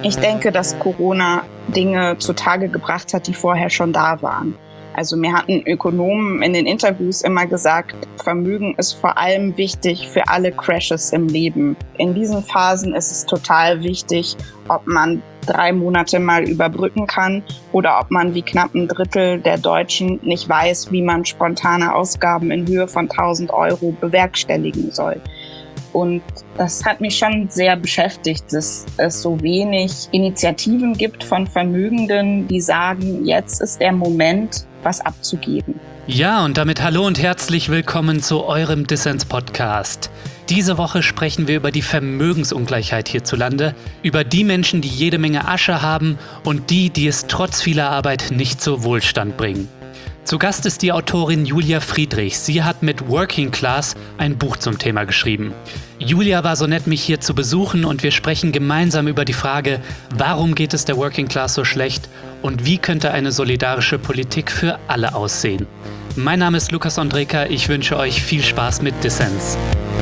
Ich denke, dass Corona Dinge zutage gebracht hat, die vorher schon da waren. Also mir hatten Ökonomen in den Interviews immer gesagt, Vermögen ist vor allem wichtig für alle Crashes im Leben. In diesen Phasen ist es total wichtig, ob man 3 Monate mal überbrücken kann oder ob man wie knapp ein Drittel der Deutschen nicht weiß, wie man spontane Ausgaben in Höhe von 1.000 Euro bewerkstelligen soll. Und das hat mich schon sehr beschäftigt, dass es so wenig Initiativen gibt von Vermögenden, die sagen, jetzt ist der Moment, was abzugeben. Ja, und damit hallo und herzlich willkommen zu eurem Dissens-Podcast. Diese Woche sprechen wir über die Vermögensungleichheit hierzulande, über die Menschen, die jede Menge Asche haben und die es trotz vieler Arbeit nicht zu Wohlstand bringen. Zu Gast ist die Autorin Julia Friedrich. Sie hat mit Working Class ein Buch zum Thema geschrieben. Julia war so nett, mich hier zu besuchen und wir sprechen gemeinsam über die Frage, warum geht es der Working Class so schlecht und wie könnte eine solidarische Politik für alle aussehen. Mein Name ist Lukas Ondreka, ich wünsche euch viel Spaß mit Dissens.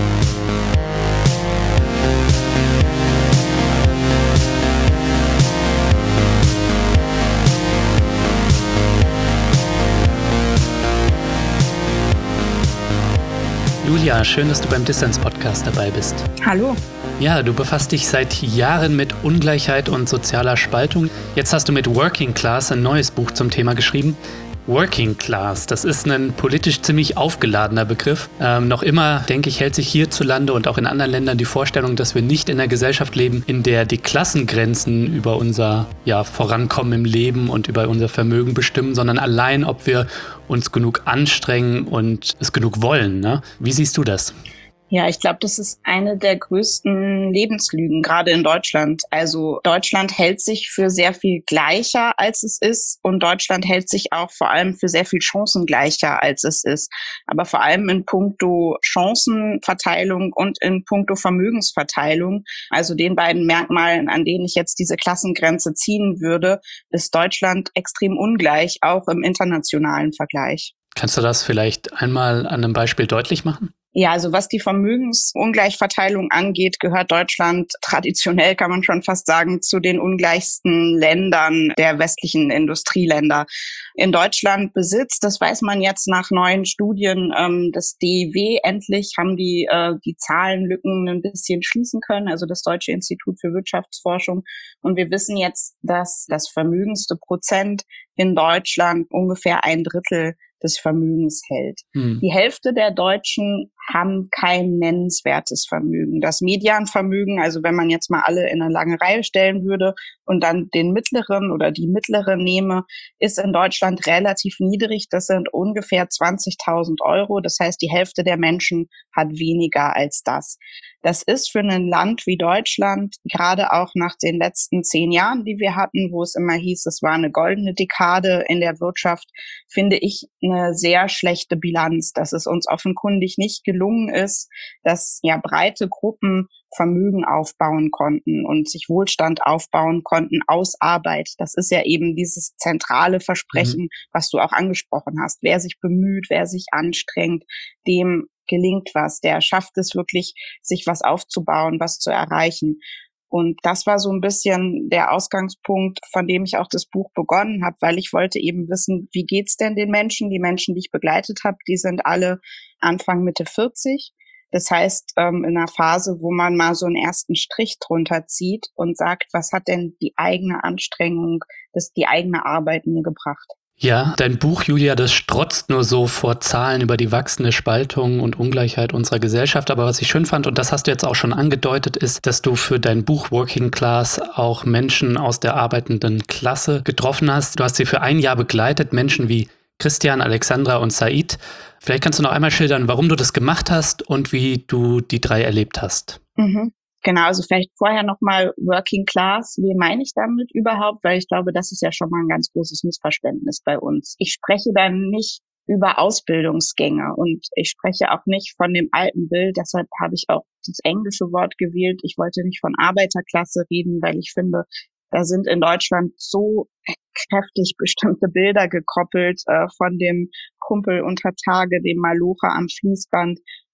Julia, schön, dass du beim Dissens-Podcast dabei bist. Hallo. Ja, du befasst dich seit Jahren mit Ungleichheit und sozialer Spaltung. Jetzt hast du mit Working Class ein neues Buch zum Thema geschrieben. Working Class, das ist ein politisch ziemlich aufgeladener Begriff. Noch immer, denke ich, hält sich hierzulande und auch in anderen Ländern die Vorstellung, dass wir nicht in einer Gesellschaft leben, in der die Klassengrenzen über unser Vorankommen im Leben und über unser Vermögen bestimmen, sondern allein, ob wir uns genug anstrengen und es genug wollen, ne? Wie siehst du das? Ja, ich glaube, das ist eine der größten Lebenslügen, gerade in Deutschland. Also Deutschland hält sich für sehr viel gleicher, als es ist. Und Deutschland hält sich auch vor allem für sehr viel chancengleicher, als es ist. Aber vor allem in puncto Chancenverteilung und in puncto Vermögensverteilung, also den beiden Merkmalen, an denen ich jetzt diese Klassengrenze ziehen würde, ist Deutschland extrem ungleich, auch im internationalen Vergleich. Kannst du das vielleicht einmal an einem Beispiel deutlich machen? Ja, also was die Vermögensungleichverteilung angeht, gehört Deutschland traditionell, kann man schon fast sagen, zu den ungleichsten Ländern der westlichen Industrieländer. In Deutschland besitzt, das weiß man jetzt nach neuen Studien des DIW, endlich haben die Zahlenlücken ein bisschen schließen können, also das Deutsche Institut für Wirtschaftsforschung. Und wir wissen jetzt, dass das vermögendste Prozent in Deutschland ungefähr 1/3 des Vermögens hält. Die Hälfte der Deutschen haben kein nennenswertes Vermögen. Das Medianvermögen, also wenn man jetzt mal alle in eine lange Reihe stellen würde und dann den mittleren oder die mittlere nehme, ist in Deutschland relativ niedrig. Das sind ungefähr 20.000 Euro. Das heißt, die Hälfte der Menschen hat weniger als das. Das ist für ein Land wie Deutschland, gerade auch nach den letzten 10 Jahren, die wir hatten, wo es immer hieß, es war eine goldene Dekade in der Wirtschaft, finde ich eine sehr schlechte Bilanz, dass es uns offenkundig nicht gelungen ist, dass breite Gruppen Vermögen aufbauen konnten und sich Wohlstand aufbauen konnten aus Arbeit. Das ist ja eben dieses zentrale Versprechen, was du auch angesprochen hast. Wer sich bemüht, wer sich anstrengt, dem gelingt was. Der schafft es wirklich, sich was aufzubauen, was zu erreichen. Und das war so ein bisschen der Ausgangspunkt, von dem ich auch das Buch begonnen habe, weil ich wollte eben wissen, wie geht's denn den Menschen? Die Menschen, die ich begleitet habe, die sind alle Anfang Mitte 40. Das heißt, in einer Phase, wo man mal so einen ersten Strich drunter zieht und sagt, was hat denn die eigene Anstrengung, die eigene Arbeit mir gebracht? Ja, dein Buch, Julia, das strotzt nur so vor Zahlen über die wachsende Spaltung und Ungleichheit unserer Gesellschaft. Aber was ich schön fand, und das hast du jetzt auch schon angedeutet, ist, dass du für dein Buch Working Class auch Menschen aus der arbeitenden Klasse getroffen hast. Du hast sie für ein Jahr begleitet, Menschen wie Christian, Alexandra und Said. Vielleicht kannst du noch einmal schildern, warum du das gemacht hast und wie du die 3 erlebt hast. Genau, also vielleicht vorher nochmal Working Class. Wie meine ich damit überhaupt? Weil ich glaube, das ist ja schon mal ein ganz großes Missverständnis bei uns. Ich spreche dann nicht über Ausbildungsgänge und ich spreche auch nicht von dem alten Bild. Deshalb habe ich auch das englische Wort gewählt. Ich wollte nicht von Arbeiterklasse reden, weil ich finde, da sind in Deutschland so kräftig bestimmte Bilder gekoppelt von dem Kumpel unter Tage, dem Malocher am Fließband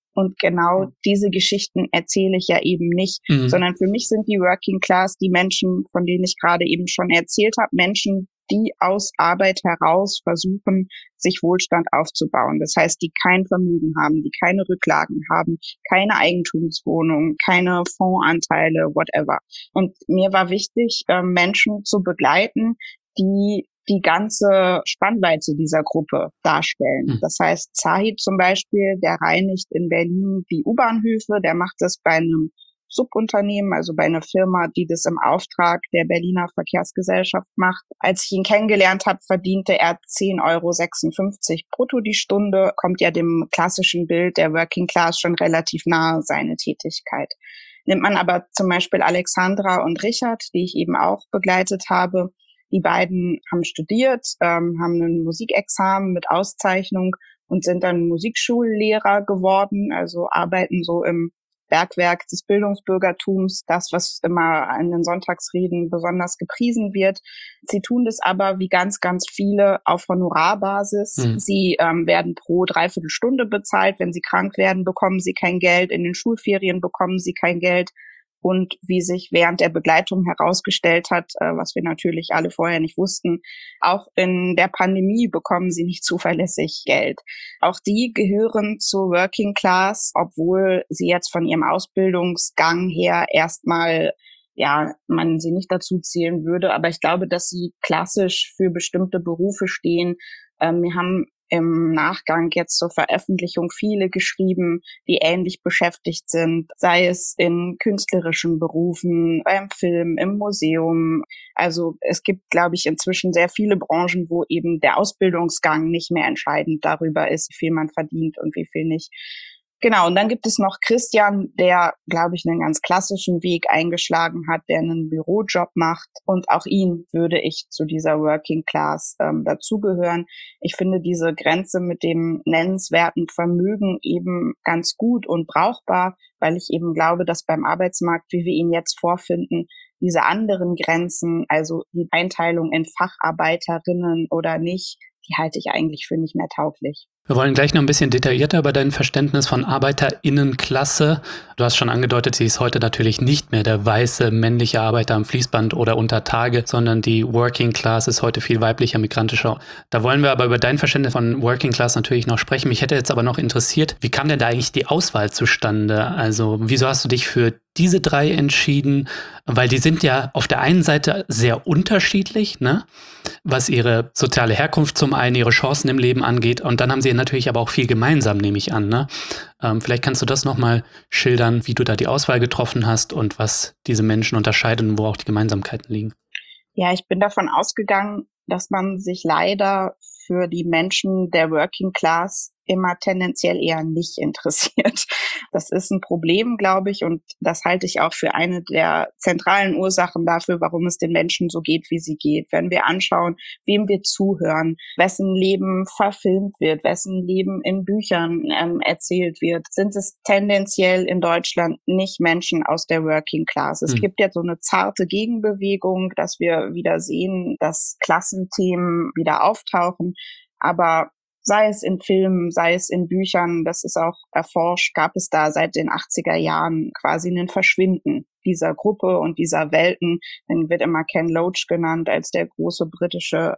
Und genau diese Geschichten erzähle ich ja eben nicht, sondern für mich sind die Working Class die Menschen, von denen ich gerade eben schon erzählt habe, Menschen, die aus Arbeit heraus versuchen, sich Wohlstand aufzubauen. Das heißt, die kein Vermögen haben, die keine Rücklagen haben, keine Eigentumswohnung, keine Fondsanteile, whatever. Und mir war wichtig, Menschen zu begleiten, die die ganze Spannweite dieser Gruppe darstellen. Das heißt, Zahid zum Beispiel, der reinigt in Berlin die U-Bahnhöfe, der macht das bei einem Subunternehmen, also bei einer Firma, die das im Auftrag der Berliner Verkehrsgesellschaft macht. Als ich ihn kennengelernt habe, verdiente er 10,56 € brutto die Stunde, kommt ja dem klassischen Bild der Working Class schon relativ nahe, seine Tätigkeit. Nimmt man aber zum Beispiel Alexandra und Richard, die ich eben auch begleitet habe, die beiden haben studiert, haben ein Musikexamen mit Auszeichnung und sind dann Musikschullehrer geworden, also arbeiten so im Bergwerk des Bildungsbürgertums, das, was immer in den Sonntagsreden besonders gepriesen wird. Sie tun das aber wie ganz, ganz viele auf Honorarbasis. Sie werden pro Dreiviertelstunde bezahlt. Wenn sie krank werden, bekommen sie kein Geld. In den Schulferien bekommen sie kein Geld. Und wie sich während der Begleitung herausgestellt hat, was wir natürlich alle vorher nicht wussten, auch in der Pandemie bekommen sie nicht zuverlässig Geld. Auch die gehören zur Working Class, obwohl sie jetzt von ihrem Ausbildungsgang her erstmal, ja, man sie nicht dazu zählen würde. Aber ich glaube, dass sie klassisch für bestimmte Berufe stehen. Wir haben im Nachgang jetzt zur Veröffentlichung viele geschrieben, die ähnlich beschäftigt sind, sei es in künstlerischen Berufen, beim Film, im Museum. Also es gibt, glaube ich, inzwischen sehr viele Branchen, wo eben der Ausbildungsgang nicht mehr entscheidend darüber ist, wie viel man verdient und wie viel nicht. Genau, und dann gibt es noch Christian, der, glaube ich, einen ganz klassischen Weg eingeschlagen hat, der einen Bürojob macht. Und auch ihn würde ich zu dieser Working Class dazugehören. Ich finde diese Grenze mit dem nennenswerten Vermögen eben ganz gut und brauchbar, weil ich eben glaube, dass beim Arbeitsmarkt, wie wir ihn jetzt vorfinden, diese anderen Grenzen, also die Einteilung in Facharbeiterinnen oder nicht, die halte ich eigentlich für nicht mehr tauglich. Wir wollen gleich noch ein bisschen detaillierter über dein Verständnis von ArbeiterInnenklasse. Du hast schon angedeutet, sie ist heute natürlich nicht mehr der weiße männliche Arbeiter am Fließband oder unter Tage, sondern die Working Class ist heute viel weiblicher, migrantischer. Da wollen wir aber über dein Verständnis von Working Class natürlich noch sprechen. Mich hätte jetzt aber noch interessiert, wie kam denn da eigentlich die Auswahl zustande? Also wieso hast du dich für diese 3 entschieden? Weil die sind ja auf der einen Seite sehr unterschiedlich, ne? Was ihre soziale Herkunft zum einen, ihre Chancen im Leben angeht. Und dann haben sie natürlich aber auch viel gemeinsam, nehme ich an, ne? Vielleicht kannst du das nochmal schildern, wie du da die Auswahl getroffen hast und was diese Menschen unterscheidet und wo auch die Gemeinsamkeiten liegen. Ja, ich bin davon ausgegangen, dass man sich leider für die Menschen der Working Class immer tendenziell eher nicht interessiert. Das ist ein Problem, glaube ich, und das halte ich auch für eine der zentralen Ursachen dafür, warum es den Menschen so geht, wie sie geht. Wenn wir anschauen, wem wir zuhören, wessen Leben verfilmt wird, wessen Leben in Büchern erzählt wird, sind es tendenziell in Deutschland nicht Menschen aus der Working Class. Es gibt ja so eine zarte Gegenbewegung, dass wir wieder sehen, dass Klassenthemen wieder auftauchen, aber sei es in Filmen, sei es in Büchern, das ist auch erforscht, gab es da seit den 80er Jahren quasi ein Verschwinden dieser Gruppe und dieser Welten. Dann wird immer Ken Loach genannt als der große britische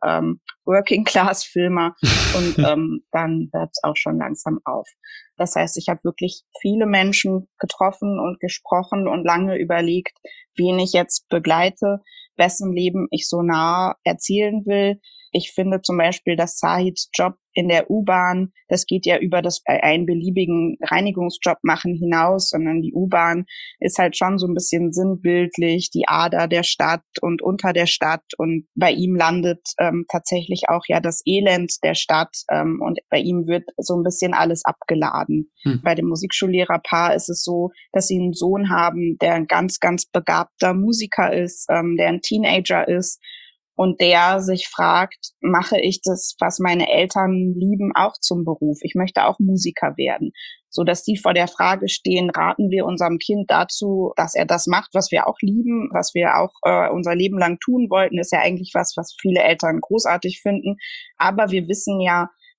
Working-Class-Filmer und dann hört es auch schon langsam auf. Das heißt, ich habe wirklich viele Menschen getroffen und gesprochen und lange überlegt, wen ich jetzt begleite, wessen Leben ich so nah erzählen will. Ich finde zum Beispiel, dass Zahids Job in der U-Bahn, das geht ja über das einen beliebigen Reinigungsjob machen hinaus, sondern die U-Bahn ist halt schon so ein bisschen sinnbildlich, die Ader der Stadt und unter der Stadt, und bei ihm landet tatsächlich auch ja das Elend der Stadt und bei ihm wird so ein bisschen alles abgeladen. Bei dem Musikschullehrerpaar ist es so, dass sie einen Sohn haben, der ein ganz, ganz begabter Musiker ist, der ein Teenager ist, und der sich fragt, mache ich das, was meine Eltern lieben, auch zum Beruf? Ich möchte auch Musiker werden. So dass die vor der Frage stehen, raten wir unserem Kind dazu, dass er das macht, was wir auch lieben, was wir auch unser Leben lang tun wollten, ist ja eigentlich was viele Eltern großartig finden. Aber wir wissen ja,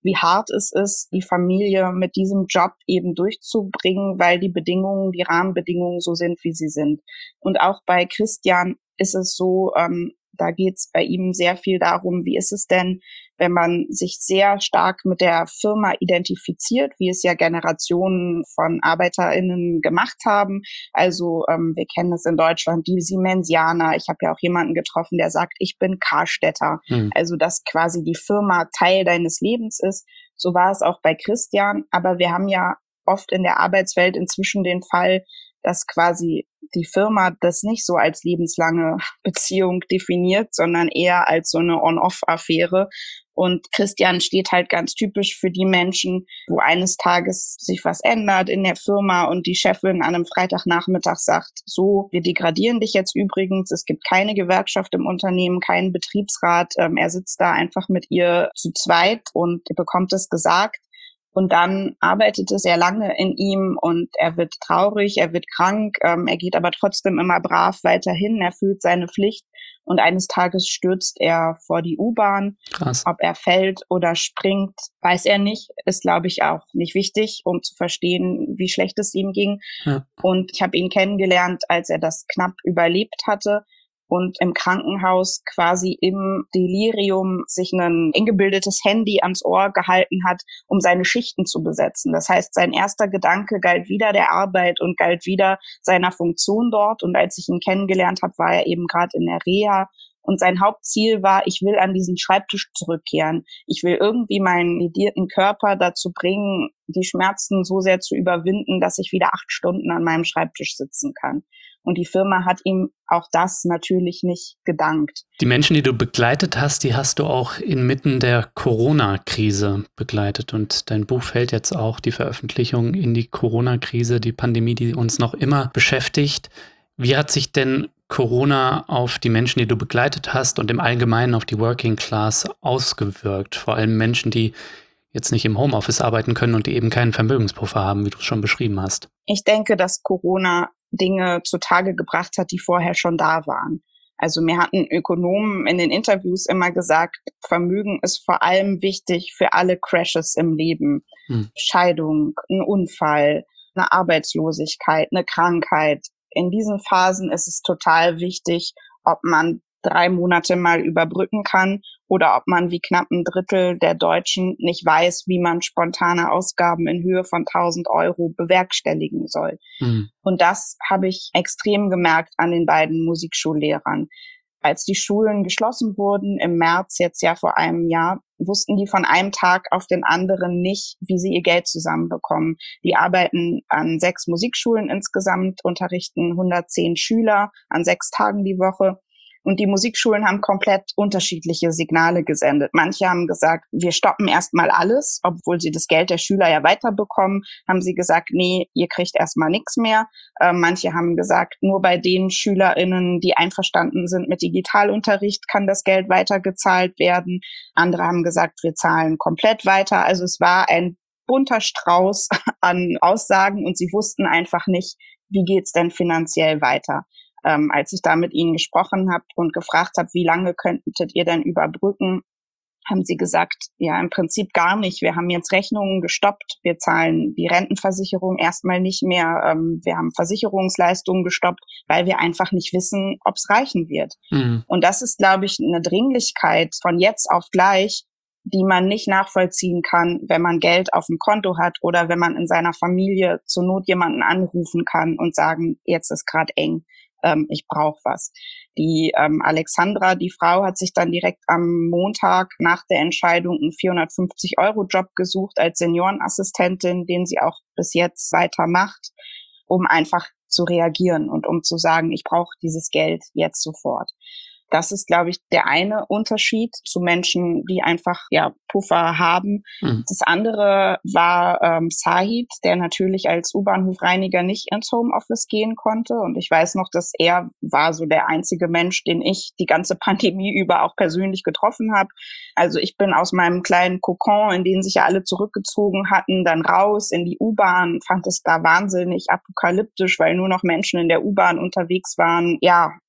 wie hart es ist, die Familie mit diesem Job eben durchzubringen, weil die Bedingungen, die Rahmenbedingungen so sind, wie sie sind. Und auch bei Christian ist es so, da geht es bei ihm sehr viel darum, wie ist es denn, wenn man sich sehr stark mit der Firma identifiziert, wie es ja Generationen von ArbeiterInnen gemacht haben. Also wir kennen es in Deutschland, die Siemensianer. Ich habe ja auch jemanden getroffen, der sagt, ich bin Karstädter. Also dass quasi die Firma Teil deines Lebens ist. So war es auch bei Christian. Aber wir haben ja oft in der Arbeitswelt inzwischen den Fall, dass quasi die Firma das nicht so als lebenslange Beziehung definiert, sondern eher als so eine On-Off-Affäre. Und Christian steht halt ganz typisch für die Menschen, wo eines Tages sich was ändert in der Firma und die Chefin an einem Freitagnachmittag sagt, so, wir degradieren dich jetzt übrigens, es gibt keine Gewerkschaft im Unternehmen, keinen Betriebsrat, er sitzt da einfach mit ihr zu zweit und bekommt es gesagt. Und dann arbeitet es sehr lange in ihm und er wird traurig, er wird krank, er geht aber trotzdem immer brav weiterhin, er fühlt seine Pflicht und eines Tages stürzt er vor die U-Bahn. Krass. Ob er fällt oder springt, weiß er nicht, ist, glaube ich, auch nicht wichtig, um zu verstehen, wie schlecht es ihm ging. Ja. Und ich habe ihn kennengelernt, als er das knapp überlebt hatte und im Krankenhaus quasi im Delirium sich ein eingebildetes Handy ans Ohr gehalten hat, um seine Schichten zu besetzen. Das heißt, sein erster Gedanke galt wieder der Arbeit und galt wieder seiner Funktion dort. Und als ich ihn kennengelernt habe, war er eben gerade in der Reha. Und sein Hauptziel war, ich will an diesen Schreibtisch zurückkehren. Ich will irgendwie meinen ledierten Körper dazu bringen, die Schmerzen so sehr zu überwinden, dass ich wieder 8 Stunden an meinem Schreibtisch sitzen kann. Und die Firma hat ihm auch das natürlich nicht gedankt. Die Menschen, die du begleitet hast, die hast du auch inmitten der Corona-Krise begleitet. Und dein Buch fällt jetzt auch, die Veröffentlichung, in die Corona-Krise, die Pandemie, die uns noch immer beschäftigt. Wie hat sich denn Corona auf die Menschen, die du begleitet hast und im Allgemeinen auf die Working Class ausgewirkt? Vor allem Menschen, die jetzt nicht im Homeoffice arbeiten können und die eben keinen Vermögenspuffer haben, wie du es schon beschrieben hast. Ich denke, dass Corona Dinge zutage gebracht hat, die vorher schon da waren. Also mir hatten Ökonomen in den Interviews immer gesagt, Vermögen ist vor allem wichtig für alle Crashes im Leben. Scheidung, ein Unfall, eine Arbeitslosigkeit, eine Krankheit. In diesen Phasen ist es total wichtig, ob man 3 Monate mal überbrücken kann oder ob man wie knapp ein Drittel der Deutschen nicht weiß, wie man spontane Ausgaben in Höhe von 1.000 Euro bewerkstelligen soll. Und das habe ich extrem gemerkt an den beiden Musikschullehrern. Als die Schulen geschlossen wurden, im März jetzt ja vor einem Jahr, wussten die von einem Tag auf den anderen nicht, wie sie ihr Geld zusammenbekommen. Die arbeiten an 6 Musikschulen insgesamt, unterrichten 110 Schüler an 6 Tagen die Woche. Und die Musikschulen haben komplett unterschiedliche Signale gesendet. Manche haben gesagt, wir stoppen erstmal alles, obwohl sie das Geld der Schüler ja weiterbekommen, haben sie gesagt, nee, ihr kriegt erstmal nichts mehr. Manche haben gesagt, nur bei den SchülerInnen, die einverstanden sind mit Digitalunterricht, kann das Geld weitergezahlt werden. Andere haben gesagt, wir zahlen komplett weiter. Also es war ein bunter Strauß an Aussagen und sie wussten einfach nicht, wie geht's denn finanziell weiter. Als ich da mit ihnen gesprochen habe und gefragt habe, wie lange könntet ihr denn überbrücken, haben sie gesagt, ja, im Prinzip gar nicht. Wir haben jetzt Rechnungen gestoppt. Wir zahlen die Rentenversicherung erstmal nicht mehr. Wir haben Versicherungsleistungen gestoppt, weil wir einfach nicht wissen, ob es reichen wird. Und das ist, glaube ich, eine Dringlichkeit von jetzt auf gleich, die man nicht nachvollziehen kann, wenn man Geld auf dem Konto hat oder wenn man in seiner Familie zur Not jemanden anrufen kann und sagen, jetzt ist gerade eng. Ich brauche was. Die Alexandra, die Frau, hat sich dann direkt am Montag nach der Entscheidung einen 450-Euro-Job gesucht als Seniorenassistentin, den sie auch bis jetzt weitermacht, um einfach zu reagieren und um zu sagen, ich brauche dieses Geld jetzt sofort. Das ist, glaube ich, der eine Unterschied zu Menschen, die einfach Puffer haben. Das andere war Sahid, der natürlich als U-Bahnhofreiniger nicht ins Homeoffice gehen konnte. Und ich weiß noch, dass er war so der einzige Mensch, den ich die ganze Pandemie über auch persönlich getroffen habe. Also ich bin aus meinem kleinen Kokon, in den sich ja alle zurückgezogen hatten, dann raus in die U-Bahn, fand es da wahnsinnig apokalyptisch, weil nur noch Menschen in der U-Bahn unterwegs waren. Ja,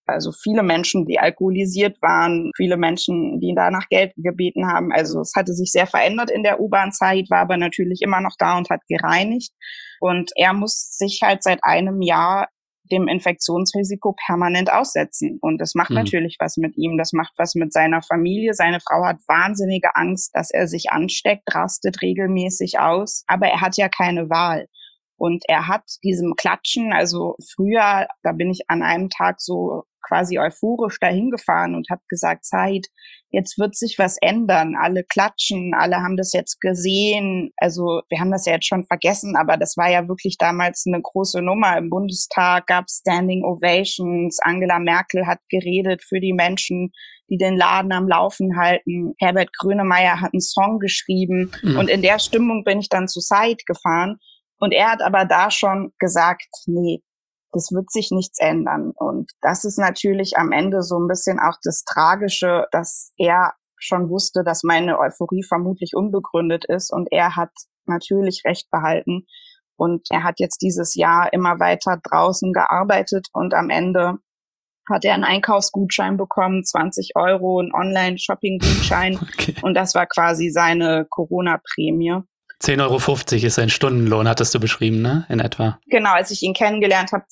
Also viele Menschen, die alkoholisiert waren, viele Menschen, die danach Geld gebeten haben. Also es hatte sich sehr verändert in der U-Bahn. Said war aber natürlich immer noch da und hat gereinigt. Und er muss sich halt seit einem Jahr dem Infektionsrisiko permanent aussetzen. Und das macht natürlich was mit ihm. Das macht was mit seiner Familie. Seine Frau hat wahnsinnige Angst, dass er sich ansteckt, rastet regelmäßig aus. Aber er hat ja keine Wahl. Und er hat diesem Klatschen, also früher, da bin ich an einem Tag so quasi euphorisch dahin gefahren und habe gesagt, Said, jetzt wird sich was ändern. Alle klatschen, alle haben das jetzt gesehen. Also wir haben das ja jetzt schon vergessen, aber das war ja wirklich damals eine große Nummer. Im Bundestag gab es Standing Ovations. Angela Merkel hat geredet für die Menschen, die den Laden am Laufen halten. Herbert Grönemeyer hat einen Song geschrieben. Und in der Stimmung bin ich dann zu Said gefahren. Und er hat aber da schon gesagt, nee, das wird sich nichts ändern. Und das ist natürlich am Ende so ein bisschen auch das Tragische, dass er schon wusste, dass meine Euphorie vermutlich unbegründet ist. Und er hat natürlich Recht behalten. Und er hat jetzt dieses Jahr immer weiter draußen gearbeitet. Und am Ende hat er einen Einkaufsgutschein bekommen, 20 €, einen Online-Shopping-Gutschein. Okay. Und das war quasi seine Corona-Prämie. 10,50 € ist sein Stundenlohn, hattest du beschrieben, ne? In etwa. Genau, als ich ihn kennengelernt habe,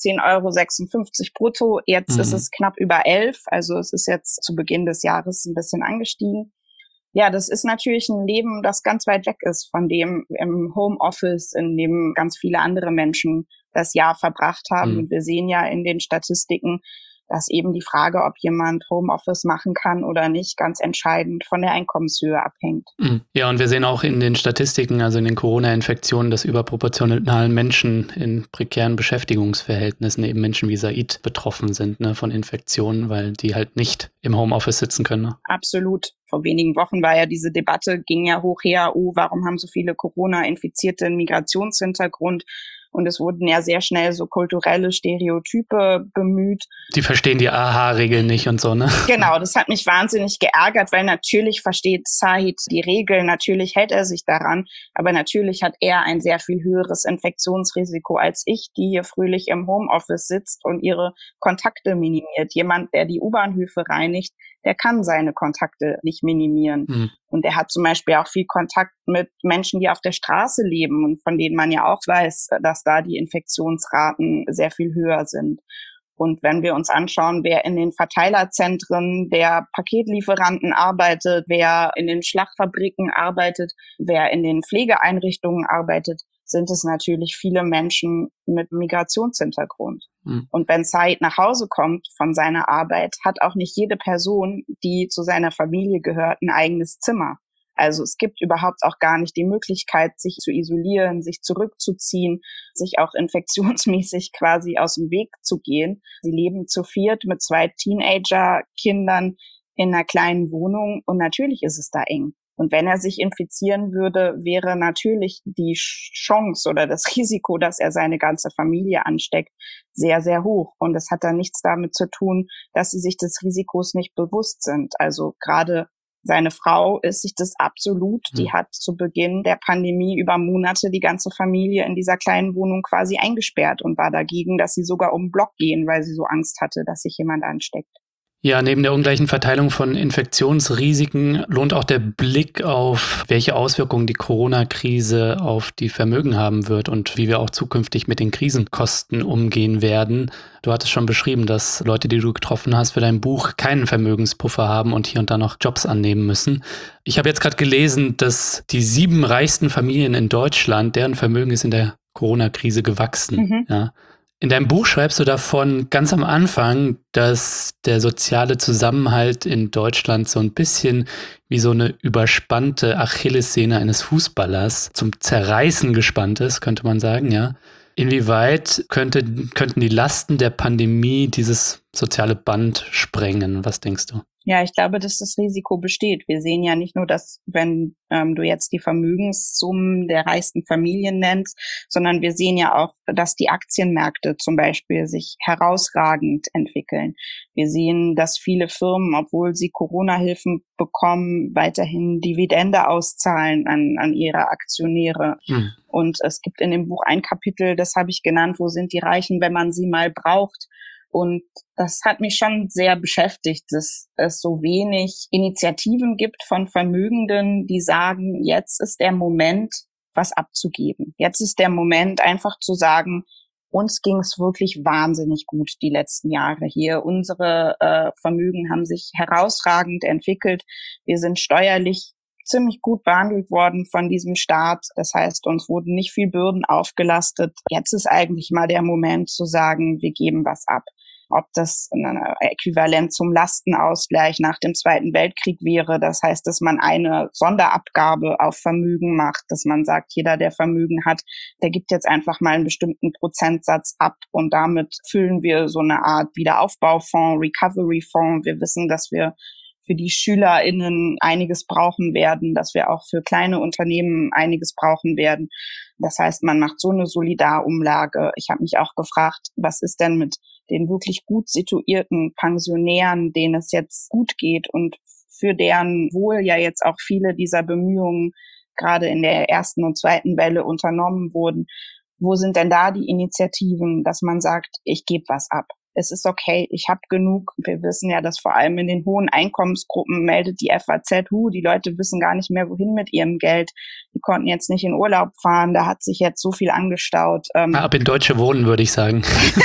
10,56 € brutto. Jetzt ist es knapp über 11. Also es ist jetzt zu Beginn des Jahres ein bisschen angestiegen. Ja, das ist natürlich ein Leben, das ganz weit weg ist von dem im Homeoffice, in dem ganz viele andere Menschen das Jahr verbracht haben. Und wir sehen ja in den Statistiken, dass eben die Frage, ob jemand Homeoffice machen kann oder nicht, ganz entscheidend von der Einkommenshöhe abhängt. Ja, und wir sehen auch in den Statistiken, also in den Corona-Infektionen, dass überproportional Menschen in prekären Beschäftigungsverhältnissen, eben Menschen wie Said, betroffen sind, ne, von Infektionen, weil die halt nicht im Homeoffice sitzen können. Ne? Absolut. Vor wenigen Wochen war ja diese Debatte, ging ja hoch her, warum haben so viele Corona-Infizierte einen Migrationshintergrund? Und es wurden ja sehr schnell so kulturelle Stereotype bemüht. Die verstehen die AHA-Regeln nicht und so, ne? Genau, das hat mich wahnsinnig geärgert, weil natürlich versteht Said die Regeln, natürlich hält er sich daran, aber natürlich hat er ein sehr viel höheres Infektionsrisiko als ich, die hier fröhlich im Homeoffice sitzt und ihre Kontakte minimiert. Jemand, der die U-Bahnhöfe reinigt, der kann seine Kontakte nicht minimieren. Und er hat zum Beispiel auch viel Kontakt mit Menschen, die auf der Straße leben und von denen man ja auch weiß, dass da die Infektionsraten sehr viel höher sind. Und wenn wir uns anschauen, wer in den Verteilerzentren der Paketlieferanten arbeitet, wer in den Schlachtfabriken arbeitet, wer in den Pflegeeinrichtungen arbeitet, sind es natürlich viele Menschen mit Migrationshintergrund. Und wenn Said nach Hause kommt von seiner Arbeit, hat auch nicht jede Person, die zu seiner Familie gehört, ein eigenes Zimmer. Also es gibt überhaupt auch gar nicht die Möglichkeit, sich zu isolieren, sich zurückzuziehen, sich auch infektionsmäßig quasi aus dem Weg zu gehen. Sie leben zu viert mit 2 Teenager-Kindern in einer kleinen Wohnung und natürlich ist es da eng. Und wenn er sich infizieren würde, wäre natürlich die Chance oder das Risiko, dass er seine ganze Familie ansteckt, sehr, sehr hoch. Und es hat dann nichts damit zu tun, dass sie sich des Risikos nicht bewusst sind. Also gerade seine Frau ist sich das absolut. Die hat zu Beginn der Pandemie über Monate die ganze Familie in dieser kleinen Wohnung quasi eingesperrt und war dagegen, dass sie sogar um den Block gehen, weil sie so Angst hatte, dass sich jemand ansteckt. Ja, neben der ungleichen Verteilung von Infektionsrisiken lohnt auch der Blick auf, welche Auswirkungen die Corona-Krise auf die Vermögen haben wird und wie wir auch zukünftig mit den Krisenkosten umgehen werden. Du hattest schon beschrieben, dass Leute, die du getroffen hast für dein Buch, keinen Vermögenspuffer haben und hier und da noch Jobs annehmen müssen. Ich habe jetzt gerade gelesen, dass die 7 reichsten Familien in Deutschland, deren Vermögen ist in der Corona-Krise gewachsen. Ja. In deinem Buch schreibst du davon ganz am Anfang, dass der soziale Zusammenhalt in Deutschland so ein bisschen wie so eine überspannte Achillessehne eines Fußballers zum Zerreißen gespannt ist, könnte man sagen, ja. Inwieweit könnten die Lasten der Pandemie dieses soziale Band sprengen? Was denkst du? Ja, ich glaube, dass das Risiko besteht. Wir sehen ja nicht nur, dass, wenn du jetzt die Vermögenssummen der reichsten Familien nennst, sondern wir sehen ja auch, dass die Aktienmärkte zum Beispiel sich herausragend entwickeln. Wir sehen, dass viele Firmen, obwohl sie Corona-Hilfen bekommen, weiterhin Dividende auszahlen an ihre Aktionäre. Und es gibt in dem Buch ein Kapitel, das habe ich genannt, wo sind die Reichen, wenn man sie mal braucht? Und das hat mich schon sehr beschäftigt, dass es so wenig Initiativen gibt von Vermögenden, die sagen, jetzt ist der Moment, was abzugeben. Jetzt ist der Moment, einfach zu sagen, uns ging es wirklich wahnsinnig gut die letzten Jahre hier. Unsere Vermögen haben sich herausragend entwickelt. Wir sind steuerlich ziemlich gut behandelt worden von diesem Staat. Das heißt, uns wurden nicht viel Bürden aufgelastet. Jetzt ist eigentlich mal der Moment zu sagen, wir geben was ab. Ob das ein Äquivalent zum Lastenausgleich nach dem Zweiten Weltkrieg wäre. Das heißt, dass man eine Sonderabgabe auf Vermögen macht, dass man sagt, jeder, der Vermögen hat, der gibt jetzt einfach mal einen bestimmten Prozentsatz ab und damit füllen wir so eine Art Wiederaufbaufonds, Recovery-Fonds. Wir wissen, dass wir für die SchülerInnen einiges brauchen werden, dass wir auch für kleine Unternehmen einiges brauchen werden. Das heißt, man macht so eine Solidarumlage. Ich habe mich auch gefragt, was ist denn mit den wirklich gut situierten Pensionären, denen es jetzt gut geht und für deren Wohl ja jetzt auch viele dieser Bemühungen gerade in der ersten und zweiten Welle unternommen wurden. Wo sind denn da die Initiativen, dass man sagt, ich gebe was ab? Es ist okay, ich habe genug. Wir wissen ja, dass vor allem in den hohen Einkommensgruppen meldet die FAZ, die Leute wissen gar nicht mehr, wohin mit ihrem Geld. Die konnten jetzt nicht in Urlaub fahren, da hat sich jetzt so viel angestaut. Ab in deutsche Wohnen, würde ich sagen.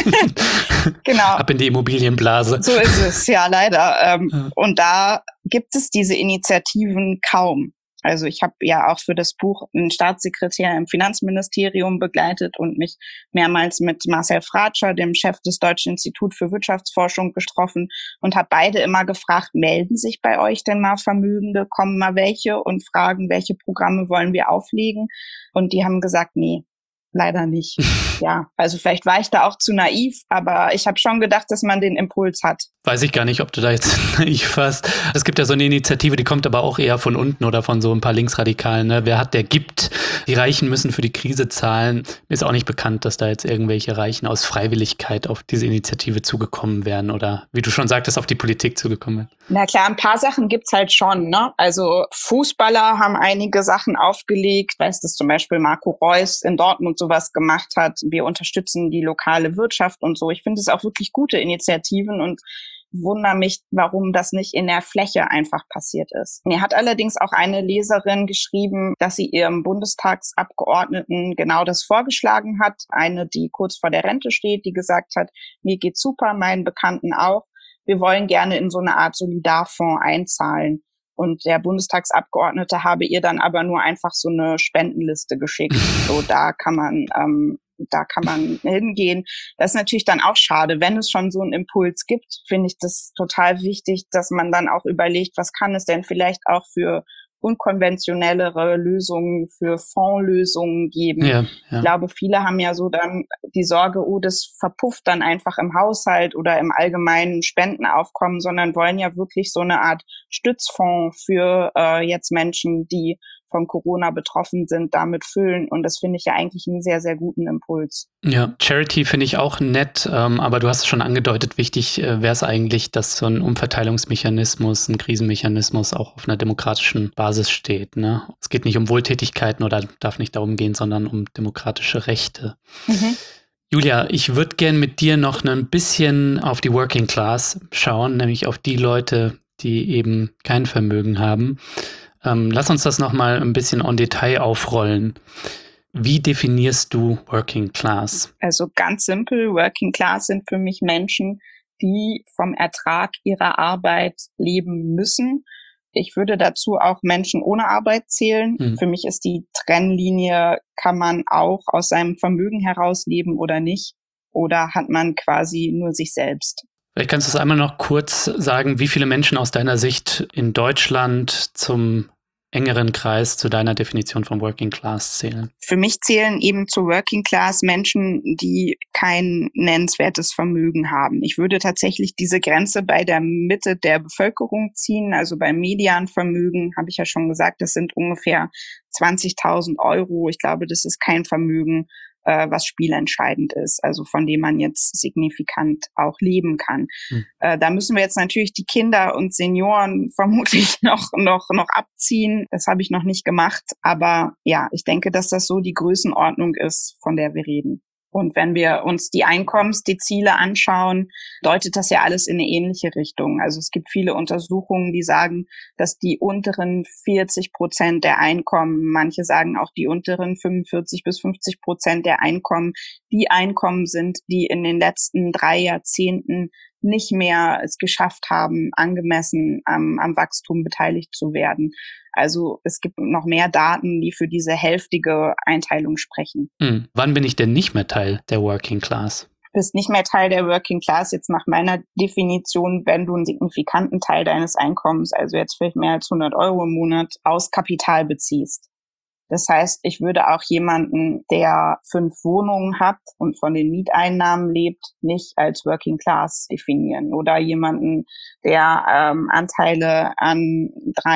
Genau. Ab in die Immobilienblase. So ist es, ja, leider. Und da gibt es diese Initiativen kaum. Also ich habe ja auch für das Buch einen Staatssekretär im Finanzministerium begleitet und mich mehrmals mit Marcel Fratscher, dem Chef des Deutschen Instituts für Wirtschaftsforschung, getroffen und habe beide immer gefragt, melden sich bei euch denn mal Vermögende, kommen mal welche und fragen, welche Programme wollen wir auflegen? Und die haben gesagt, nee, leider nicht. Ja, also vielleicht war ich da auch zu naiv, aber ich habe schon gedacht, dass man den Impuls hat. Weiß ich gar nicht, ob du da jetzt naiv warst. Es gibt ja so eine Initiative, die kommt aber auch eher von unten oder von so ein paar Linksradikalen. Ne? Wer hat, der gibt. Die Reichen müssen für die Krise zahlen. Mir ist auch nicht bekannt, dass da jetzt irgendwelche Reichen aus Freiwilligkeit auf diese Initiative zugekommen wären oder, wie du schon sagtest, auf die Politik zugekommen wären. Na klar, ein paar Sachen gibt's halt schon, ne? Also Fußballer haben einige Sachen aufgelegt, weiß, dass zum Beispiel Marco Reus in Dortmund sowas gemacht hat. Wir unterstützen die lokale Wirtschaft und so. Ich finde es auch wirklich gute Initiativen und wundere mich, warum das nicht in der Fläche einfach passiert ist. Mir hat allerdings auch eine Leserin geschrieben, dass sie ihrem Bundestagsabgeordneten genau das vorgeschlagen hat. Eine, die kurz vor der Rente steht, die gesagt hat, mir geht's super, meinen Bekannten auch. Wir wollen gerne in so eine Art Solidarfonds einzahlen. Und der Bundestagsabgeordnete habe ihr dann aber nur einfach so eine Spendenliste geschickt. So, da kann man hingehen. Das ist natürlich dann auch schade. Wenn es schon so einen Impuls gibt, finde ich das total wichtig, dass man dann auch überlegt, was kann es denn vielleicht auch für unkonventionellere Lösungen, für Fondslösungen geben. Ja. Ich glaube, viele haben ja so dann die Sorge, das verpufft dann einfach im Haushalt oder im allgemeinen Spendenaufkommen, sondern wollen ja wirklich so eine Art Stützfonds für jetzt Menschen, die von Corona betroffen sind, damit füllen. Und das finde ich ja eigentlich einen sehr, sehr guten Impuls. Ja, Charity finde ich auch nett, aber du hast es schon angedeutet, wichtig wäre es eigentlich, dass so ein Umverteilungsmechanismus, ein Krisenmechanismus auch auf einer demokratischen Basis steht. Ne? Es geht nicht um Wohltätigkeiten oder darf nicht darum gehen, sondern um demokratische Rechte. Mhm. Julia, ich würde gern mit dir noch ein bisschen auf die Working Class schauen, nämlich auf die Leute, die eben kein Vermögen haben. Lass uns das nochmal ein bisschen en Detail aufrollen. Wie definierst du Working Class? Also ganz simpel, Working Class sind für mich Menschen, die vom Ertrag ihrer Arbeit leben müssen. Ich würde dazu auch Menschen ohne Arbeit zählen. Für mich ist die Trennlinie, kann man auch aus seinem Vermögen heraus leben oder nicht? Oder hat man quasi nur sich selbst? Vielleicht kannst du es einmal noch kurz sagen, wie viele Menschen aus deiner Sicht in Deutschland zum engeren Kreis zu deiner Definition von Working Class zählen? Für mich zählen eben zu Working Class Menschen, die kein nennenswertes Vermögen haben. Ich würde tatsächlich diese Grenze bei der Mitte der Bevölkerung ziehen, also beim Medianvermögen, habe ich ja schon gesagt, das sind ungefähr 20.000 Euro. Ich glaube, das ist kein Vermögen, was spielentscheidend ist, also von dem man jetzt signifikant auch leben kann. Da müssen wir jetzt natürlich die Kinder und Senioren vermutlich noch abziehen. Das habe ich noch nicht gemacht, aber ja, ich denke, dass das so die Größenordnung ist, von der wir reden. Und wenn wir uns die Einkommensdezile anschauen, deutet das ja alles in eine ähnliche Richtung. Also es gibt viele Untersuchungen, die sagen, dass die unteren 40% der Einkommen, manche sagen auch die unteren 45-50% der Einkommen, die Einkommen sind, die in den letzten 3 Jahrzehnten nicht mehr es geschafft haben, angemessen am Wachstum beteiligt zu werden. Also es gibt noch mehr Daten, die für diese hälftige Einteilung sprechen. Wann bin ich denn nicht mehr Teil der Working Class? Du bist nicht mehr Teil der Working Class jetzt nach meiner Definition, wenn du einen signifikanten Teil deines Einkommens, also jetzt vielleicht mehr als 100 Euro im Monat, aus Kapital beziehst. Das heißt, ich würde auch jemanden, der 5 Wohnungen hat und von den Mieteinnahmen lebt, nicht als Working Class definieren. Oder jemanden, der Anteile an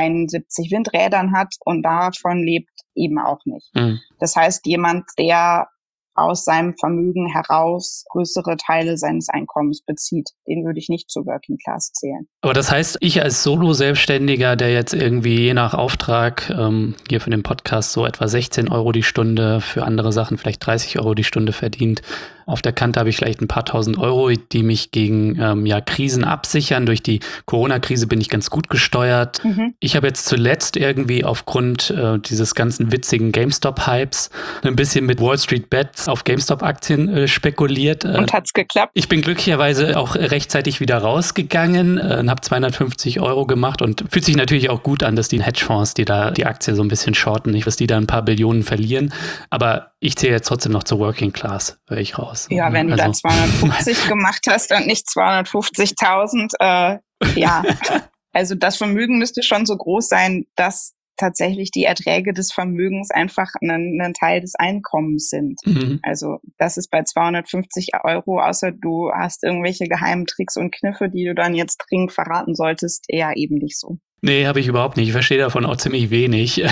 73 Windrädern hat und davon lebt, eben auch nicht. Das heißt, jemand, der aus seinem Vermögen heraus größere Teile seines Einkommens bezieht. Den würde ich nicht zur Working Class zählen. Aber das heißt, ich als Solo-Selbstständiger, der jetzt irgendwie je nach Auftrag hier für den Podcast so etwa 16 Euro die Stunde, für andere Sachen vielleicht 30 Euro die Stunde verdient. Auf der Kante habe ich vielleicht ein paar tausend Euro, die mich gegen Krisen absichern. Durch die Corona-Krise bin ich ganz gut gesteuert. Ich habe jetzt zuletzt irgendwie aufgrund dieses ganzen witzigen GameStop-Hypes ein bisschen mit Wall Street Bets auf GameStop-Aktien spekuliert. Und hat's geklappt? Ich bin glücklicherweise auch rechtzeitig wieder rausgegangen, habe 250 Euro gemacht und fühlt sich natürlich auch gut an, dass die Hedgefonds, die da die Aktie so ein bisschen shorten, nicht, dass die da ein paar Billionen verlieren. Aber ich zähle jetzt trotzdem noch zur Working Class, höre ich raus. Ja, wenn du da 250 gemacht hast und nicht 250.000, ja. Also das Vermögen müsste schon so groß sein, dass tatsächlich die Erträge des Vermögens einfach ein Teil des Einkommens sind. Also das ist bei 250 Euro, außer du hast irgendwelche geheimen Tricks und Kniffe, die du dann jetzt dringend verraten solltest, eher eben nicht so. Nee, habe ich überhaupt nicht. Ich verstehe davon auch ziemlich wenig.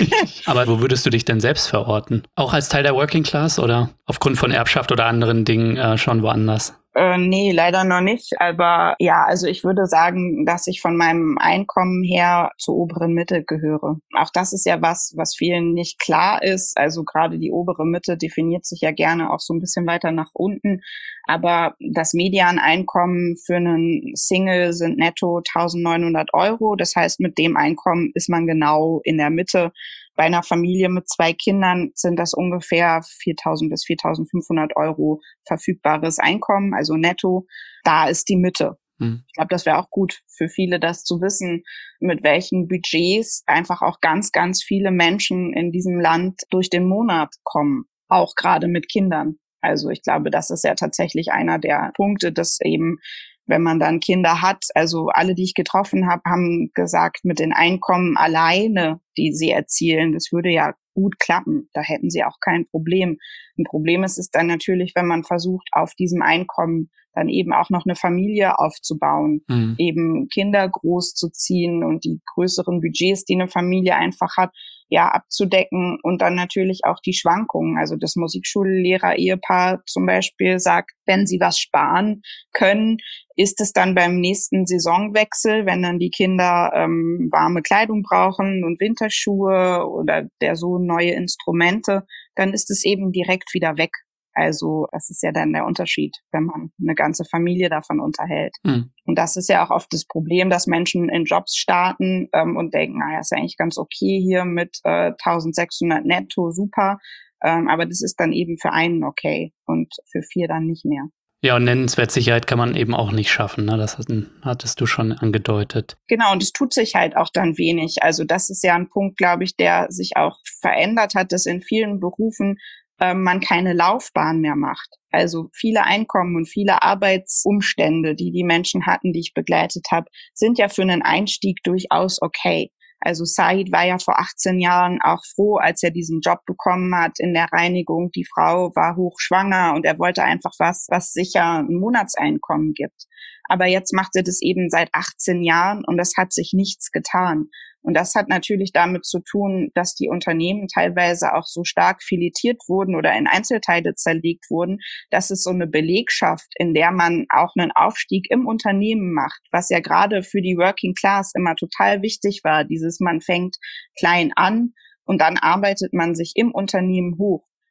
Aber wo würdest du dich denn selbst verorten? Auch als Teil der Working Class oder aufgrund von Erbschaft oder anderen Dingen schon woanders? Nee, leider noch nicht. Aber ja, also ich würde sagen, dass ich von meinem Einkommen her zur oberen Mitte gehöre. Auch das ist ja was vielen nicht klar ist. Also gerade die obere Mitte definiert sich ja gerne auch so ein bisschen weiter nach unten. Aber das Medianeinkommen für einen Single sind netto 1.900 Euro. Das heißt, mit dem Einkommen ist man genau in der Mitte. Bei einer Familie mit 2 Kindern sind das ungefähr 4.000 bis 4.500 Euro verfügbares Einkommen, also netto. Da ist die Mitte. Ich glaube, das wäre auch gut für viele, das zu wissen, mit welchen Budgets einfach auch ganz, ganz viele Menschen in diesem Land durch den Monat kommen, auch gerade mit Kindern. Also ich glaube, das ist ja tatsächlich einer der Punkte, dass eben, wenn man dann Kinder hat, also alle, die ich getroffen habe, haben gesagt, mit den Einkommen alleine, die sie erzielen, das würde ja gut klappen. Da hätten sie auch kein Problem. Ein Problem ist es dann natürlich, wenn man versucht, auf diesem Einkommen dann eben auch noch eine Familie aufzubauen, eben Kinder großzuziehen und die größeren Budgets, die eine Familie einfach hat, ja, abzudecken und dann natürlich auch die Schwankungen. Also das Musikschullehrer-Ehepaar zum Beispiel sagt, wenn sie was sparen können, ist es dann beim nächsten Saisonwechsel, wenn dann die Kinder warme Kleidung brauchen und Winterschuhe oder der Sohn neue Instrumente, dann ist es eben direkt wieder weg. Also das ist ja dann der Unterschied, wenn man eine ganze Familie davon unterhält. Und das ist ja auch oft das Problem, dass Menschen in Jobs starten und denken, naja, ist ja eigentlich ganz okay hier mit 1.600 netto, super. Aber das ist dann eben für einen okay und für 4 dann nicht mehr. Ja, und Nennenswertsicherheit kann man eben auch nicht schaffen, ne? Das hattest du schon angedeutet. Genau, und es tut sich halt auch dann wenig. Also das ist ja ein Punkt, glaube ich, der sich auch verändert hat, dass in vielen Berufen man keine Laufbahn mehr macht. Also viele Einkommen und viele Arbeitsumstände, die die Menschen hatten, die ich begleitet habe, sind ja für einen Einstieg durchaus okay. Also Said war ja vor 18 Jahren auch froh, als er diesen Job bekommen hat in der Reinigung. Die Frau war hochschwanger und er wollte einfach was sicher ein Monatseinkommen gibt. Aber jetzt macht er das eben seit 18 Jahren und es hat sich nichts getan. Und das hat natürlich damit zu tun, dass die Unternehmen teilweise auch so stark filetiert wurden oder in Einzelteile zerlegt wurden, dass es so eine Belegschaft, in der man auch einen Aufstieg im Unternehmen macht, was ja gerade für die Working Class immer total wichtig war, dieses man fängt klein an und dann arbeitet man sich im Unternehmen hoch.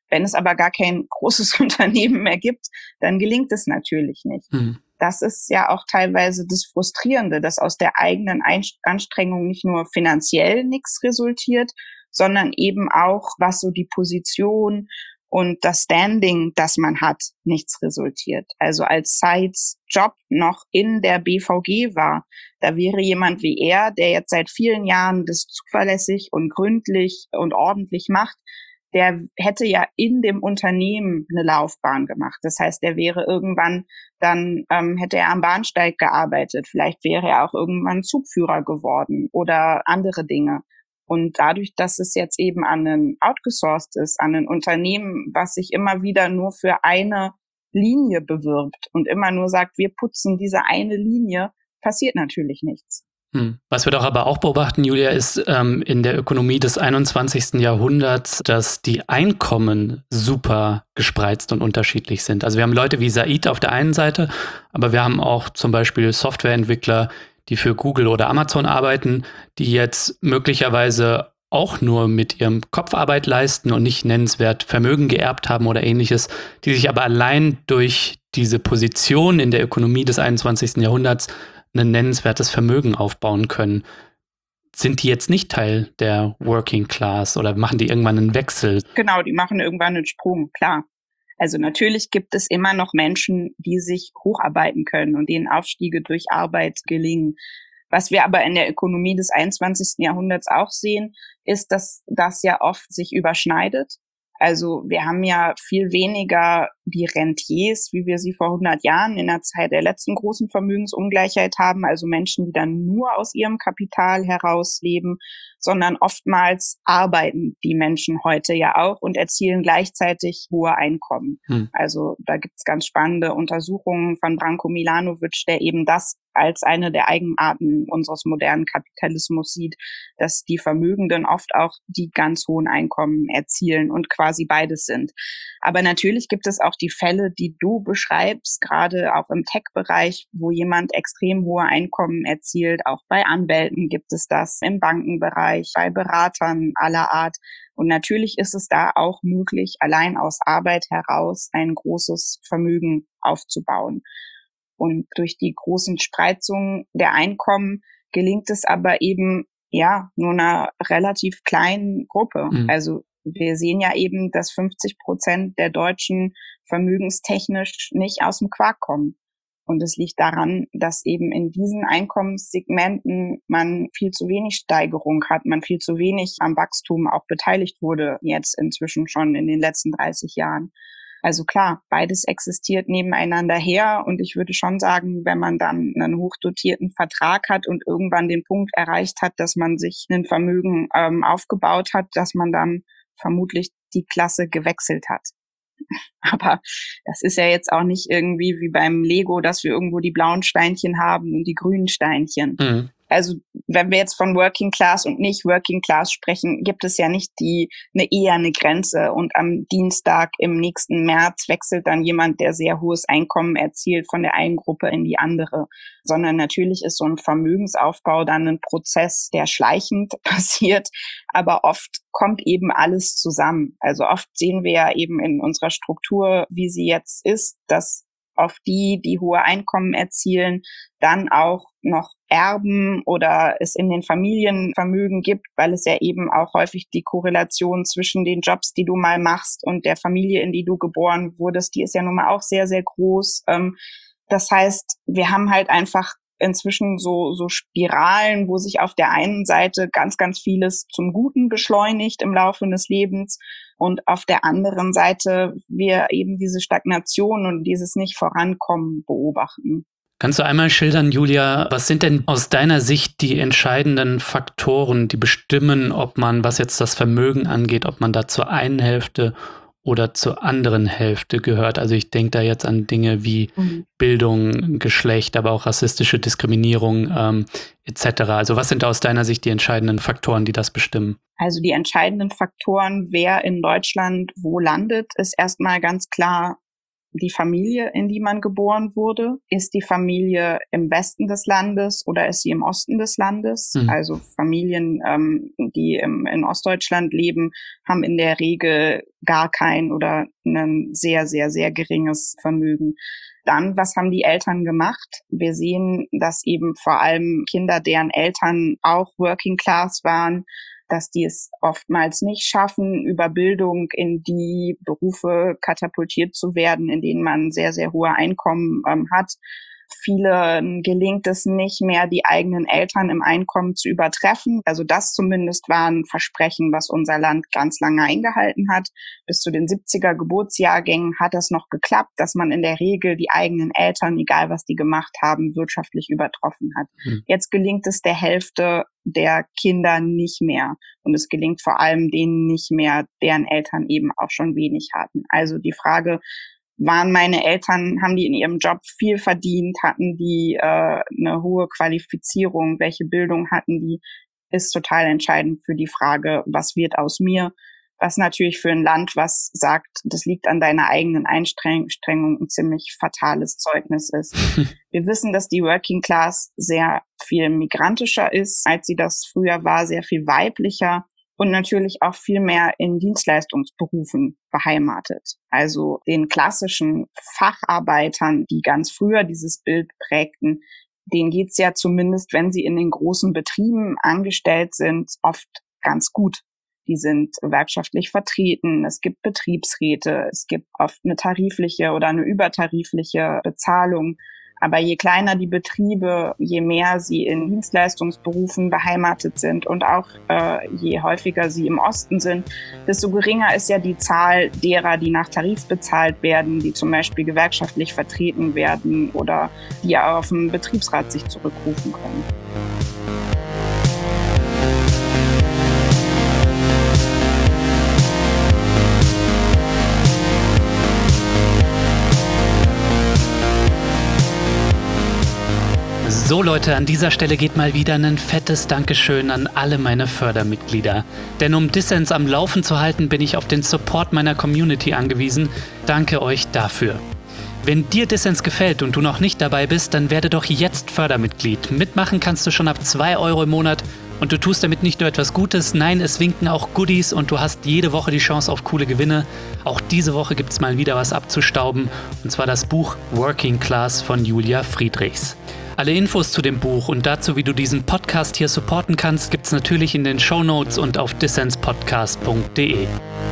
Wenn es aber gar kein großes Unternehmen mehr gibt, dann gelingt es natürlich nicht. Das ist ja auch teilweise das Frustrierende, dass aus der eigenen Anstrengung nicht nur finanziell nichts resultiert, sondern eben auch, was so die Position und das Standing, das man hat, nichts resultiert. Also als Seitz Job noch in der BVG war, da wäre jemand wie er, der jetzt seit vielen Jahren das zuverlässig und gründlich und ordentlich macht, der hätte ja in dem Unternehmen eine Laufbahn gemacht. Das heißt, der wäre irgendwann, dann hätte er am Bahnsteig gearbeitet. Vielleicht wäre er auch irgendwann Zugführer geworden oder andere Dinge. Und dadurch, dass es jetzt eben outgesourced ist, an ein Unternehmen, was sich immer wieder nur für eine Linie bewirbt und immer nur sagt, wir putzen diese eine Linie, passiert natürlich nichts. Was wir doch aber auch beobachten, Julia, ist in der Ökonomie des 21. Jahrhunderts, dass die Einkommen super gespreizt und unterschiedlich sind. Also wir haben Leute wie Said auf der einen Seite, aber wir haben auch zum Beispiel Softwareentwickler, die für Google oder Amazon arbeiten, die jetzt möglicherweise auch nur mit ihrem Kopf Arbeit leisten und nicht nennenswert Vermögen geerbt haben oder ähnliches, die sich aber allein durch diese Position in der Ökonomie des 21. Jahrhunderts ein nennenswertes Vermögen aufbauen können. Sind die jetzt nicht Teil der Working Class oder machen die irgendwann einen Wechsel? Genau, die machen irgendwann einen Sprung, klar. Also natürlich gibt es immer noch Menschen, die sich hocharbeiten können und denen Aufstiege durch Arbeit gelingen. Was wir aber in der Ökonomie des 21. Jahrhunderts auch sehen, ist, dass das ja oft sich überschneidet. Also wir haben ja viel weniger die Rentiers, wie wir sie vor 100 Jahren in der Zeit der letzten großen Vermögensungleichheit haben, also Menschen, die dann nur aus ihrem Kapital heraus leben, sondern oftmals arbeiten die Menschen heute ja auch und erzielen gleichzeitig hohe Einkommen. Also da gibt's ganz spannende Untersuchungen von Branko Milanovic, der eben das als eine der Eigenarten unseres modernen Kapitalismus sieht, dass die Vermögenden oft auch die ganz hohen Einkommen erzielen und quasi beides sind. Aber natürlich gibt es auch die Fälle, die du beschreibst, gerade auch im Tech-Bereich, wo jemand extrem hohe Einkommen erzielt. Auch bei Anwälten gibt es das, im Bankenbereich, bei Beratern aller Art. Und natürlich ist es da auch möglich, allein aus Arbeit heraus ein großes Vermögen aufzubauen. Und durch die großen Spreizungen der Einkommen gelingt es aber eben, ja, nur einer relativ kleinen Gruppe. Also wir sehen ja eben, dass 50% der Deutschen vermögenstechnisch nicht aus dem Quark kommen. Und es liegt daran, dass eben in diesen Einkommenssegmenten man viel zu wenig Steigerung hat, man viel zu wenig am Wachstum auch beteiligt wurde, jetzt inzwischen schon in den letzten 30 Jahren. Also klar, beides existiert nebeneinander her und ich würde schon sagen, wenn man dann einen hochdotierten Vertrag hat und irgendwann den Punkt erreicht hat, dass man sich ein Vermögen aufgebaut hat, dass man dann vermutlich die Klasse gewechselt hat. Aber das ist ja jetzt auch nicht irgendwie wie beim Lego, dass wir irgendwo die blauen Steinchen haben und die grünen Steinchen. Also wenn wir jetzt von Working Class und nicht Working Class sprechen, gibt es ja nicht eher eine Grenze und am Dienstag im nächsten März wechselt dann jemand, der sehr hohes Einkommen erzielt, von der einen Gruppe in die andere, sondern natürlich ist so ein Vermögensaufbau dann ein Prozess, der schleichend passiert, aber oft kommt eben alles zusammen. Also oft sehen wir ja eben in unserer Struktur, wie sie jetzt ist, dass auf die hohe Einkommen erzielen, dann auch noch erben oder es in den Familien Vermögen gibt, weil es ja eben auch häufig die Korrelation zwischen den Jobs, die du mal machst und der Familie, in die du geboren wurdest, die ist ja nun mal auch sehr, sehr groß. Das heißt, wir haben halt einfach inzwischen so Spiralen, wo sich auf der einen Seite ganz, ganz vieles zum Guten beschleunigt im Laufe des Lebens und auf der anderen Seite wir eben diese Stagnation und dieses Nicht-Vorankommen beobachten. Kannst du einmal schildern, Julia, was sind denn aus deiner Sicht die entscheidenden Faktoren, die bestimmen, ob man, was jetzt das Vermögen angeht, ob man da zur einen Hälfte oder zur anderen Hälfte gehört? Also ich denke da jetzt an Dinge wie Bildung, Geschlecht, aber auch rassistische Diskriminierung etc. Also was sind aus deiner Sicht die entscheidenden Faktoren, die das bestimmen? Also die entscheidenden Faktoren, wer in Deutschland wo landet, ist erstmal ganz klar die Familie, in die man geboren wurde. Ist die Familie im Westen des Landes oder ist sie im Osten des Landes? Also Familien, die in Ostdeutschland leben, haben in der Regel gar kein oder ein sehr, sehr, sehr geringes Vermögen. Dann, was haben die Eltern gemacht? Wir sehen, dass eben vor allem Kinder, deren Eltern auch Working Class waren, dass die es oftmals nicht schaffen, über Bildung in die Berufe katapultiert zu werden, in denen man sehr, sehr hohe Einkommen hat. Vielen gelingt es nicht mehr, die eigenen Eltern im Einkommen zu übertreffen. Also das zumindest war ein Versprechen, was unser Land ganz lange eingehalten hat. Bis zu den 70er Geburtsjahrgängen hat es noch geklappt, dass man in der Regel die eigenen Eltern, egal was die gemacht haben, wirtschaftlich übertroffen hat. Jetzt gelingt es der Hälfte der Kinder nicht mehr. Und es gelingt vor allem denen nicht mehr, deren Eltern eben auch schon wenig hatten. Also die Frage, haben die in ihrem Job viel verdient, hatten die eine hohe Qualifizierung, welche Bildung hatten die, ist total entscheidend für die Frage, was wird aus mir? Was natürlich für ein Land, was sagt, das liegt an deiner eigenen Anstrengung, ein ziemlich fatales Zeugnis ist. Wir wissen, dass die Working Class sehr viel migrantischer ist, als sie das früher war, sehr viel weiblicher. Und natürlich auch viel mehr in Dienstleistungsberufen beheimatet. Also den klassischen Facharbeitern, die ganz früher dieses Bild prägten, denen geht's ja zumindest, wenn sie in den großen Betrieben angestellt sind, oft ganz gut. Die sind gewerkschaftlich vertreten, es gibt Betriebsräte, es gibt oft eine tarifliche oder eine übertarifliche Bezahlung. Aber je kleiner die Betriebe, je mehr sie in Dienstleistungsberufen beheimatet sind und auch je häufiger sie im Osten sind, desto geringer ist ja die Zahl derer, die nach Tarif bezahlt werden, die zum Beispiel gewerkschaftlich vertreten werden oder die auf den Betriebsrat sich zurückrufen können. So Leute, an dieser Stelle geht mal wieder ein fettes Dankeschön an alle meine Fördermitglieder. Denn um Dissens am Laufen zu halten, bin ich auf den Support meiner Community angewiesen. Danke euch dafür. Wenn dir Dissens gefällt und du noch nicht dabei bist, dann werde doch jetzt Fördermitglied. Mitmachen kannst du schon ab 2 Euro im Monat und du tust damit nicht nur etwas Gutes, nein, es winken auch Goodies und du hast jede Woche die Chance auf coole Gewinne. Auch diese Woche gibt es mal wieder was abzustauben, und zwar das Buch Working Class von Julia Friedrichs. Alle Infos zu dem Buch und dazu, wie du diesen Podcast hier supporten kannst, gibt's natürlich in den Shownotes und auf dissenspodcast.de.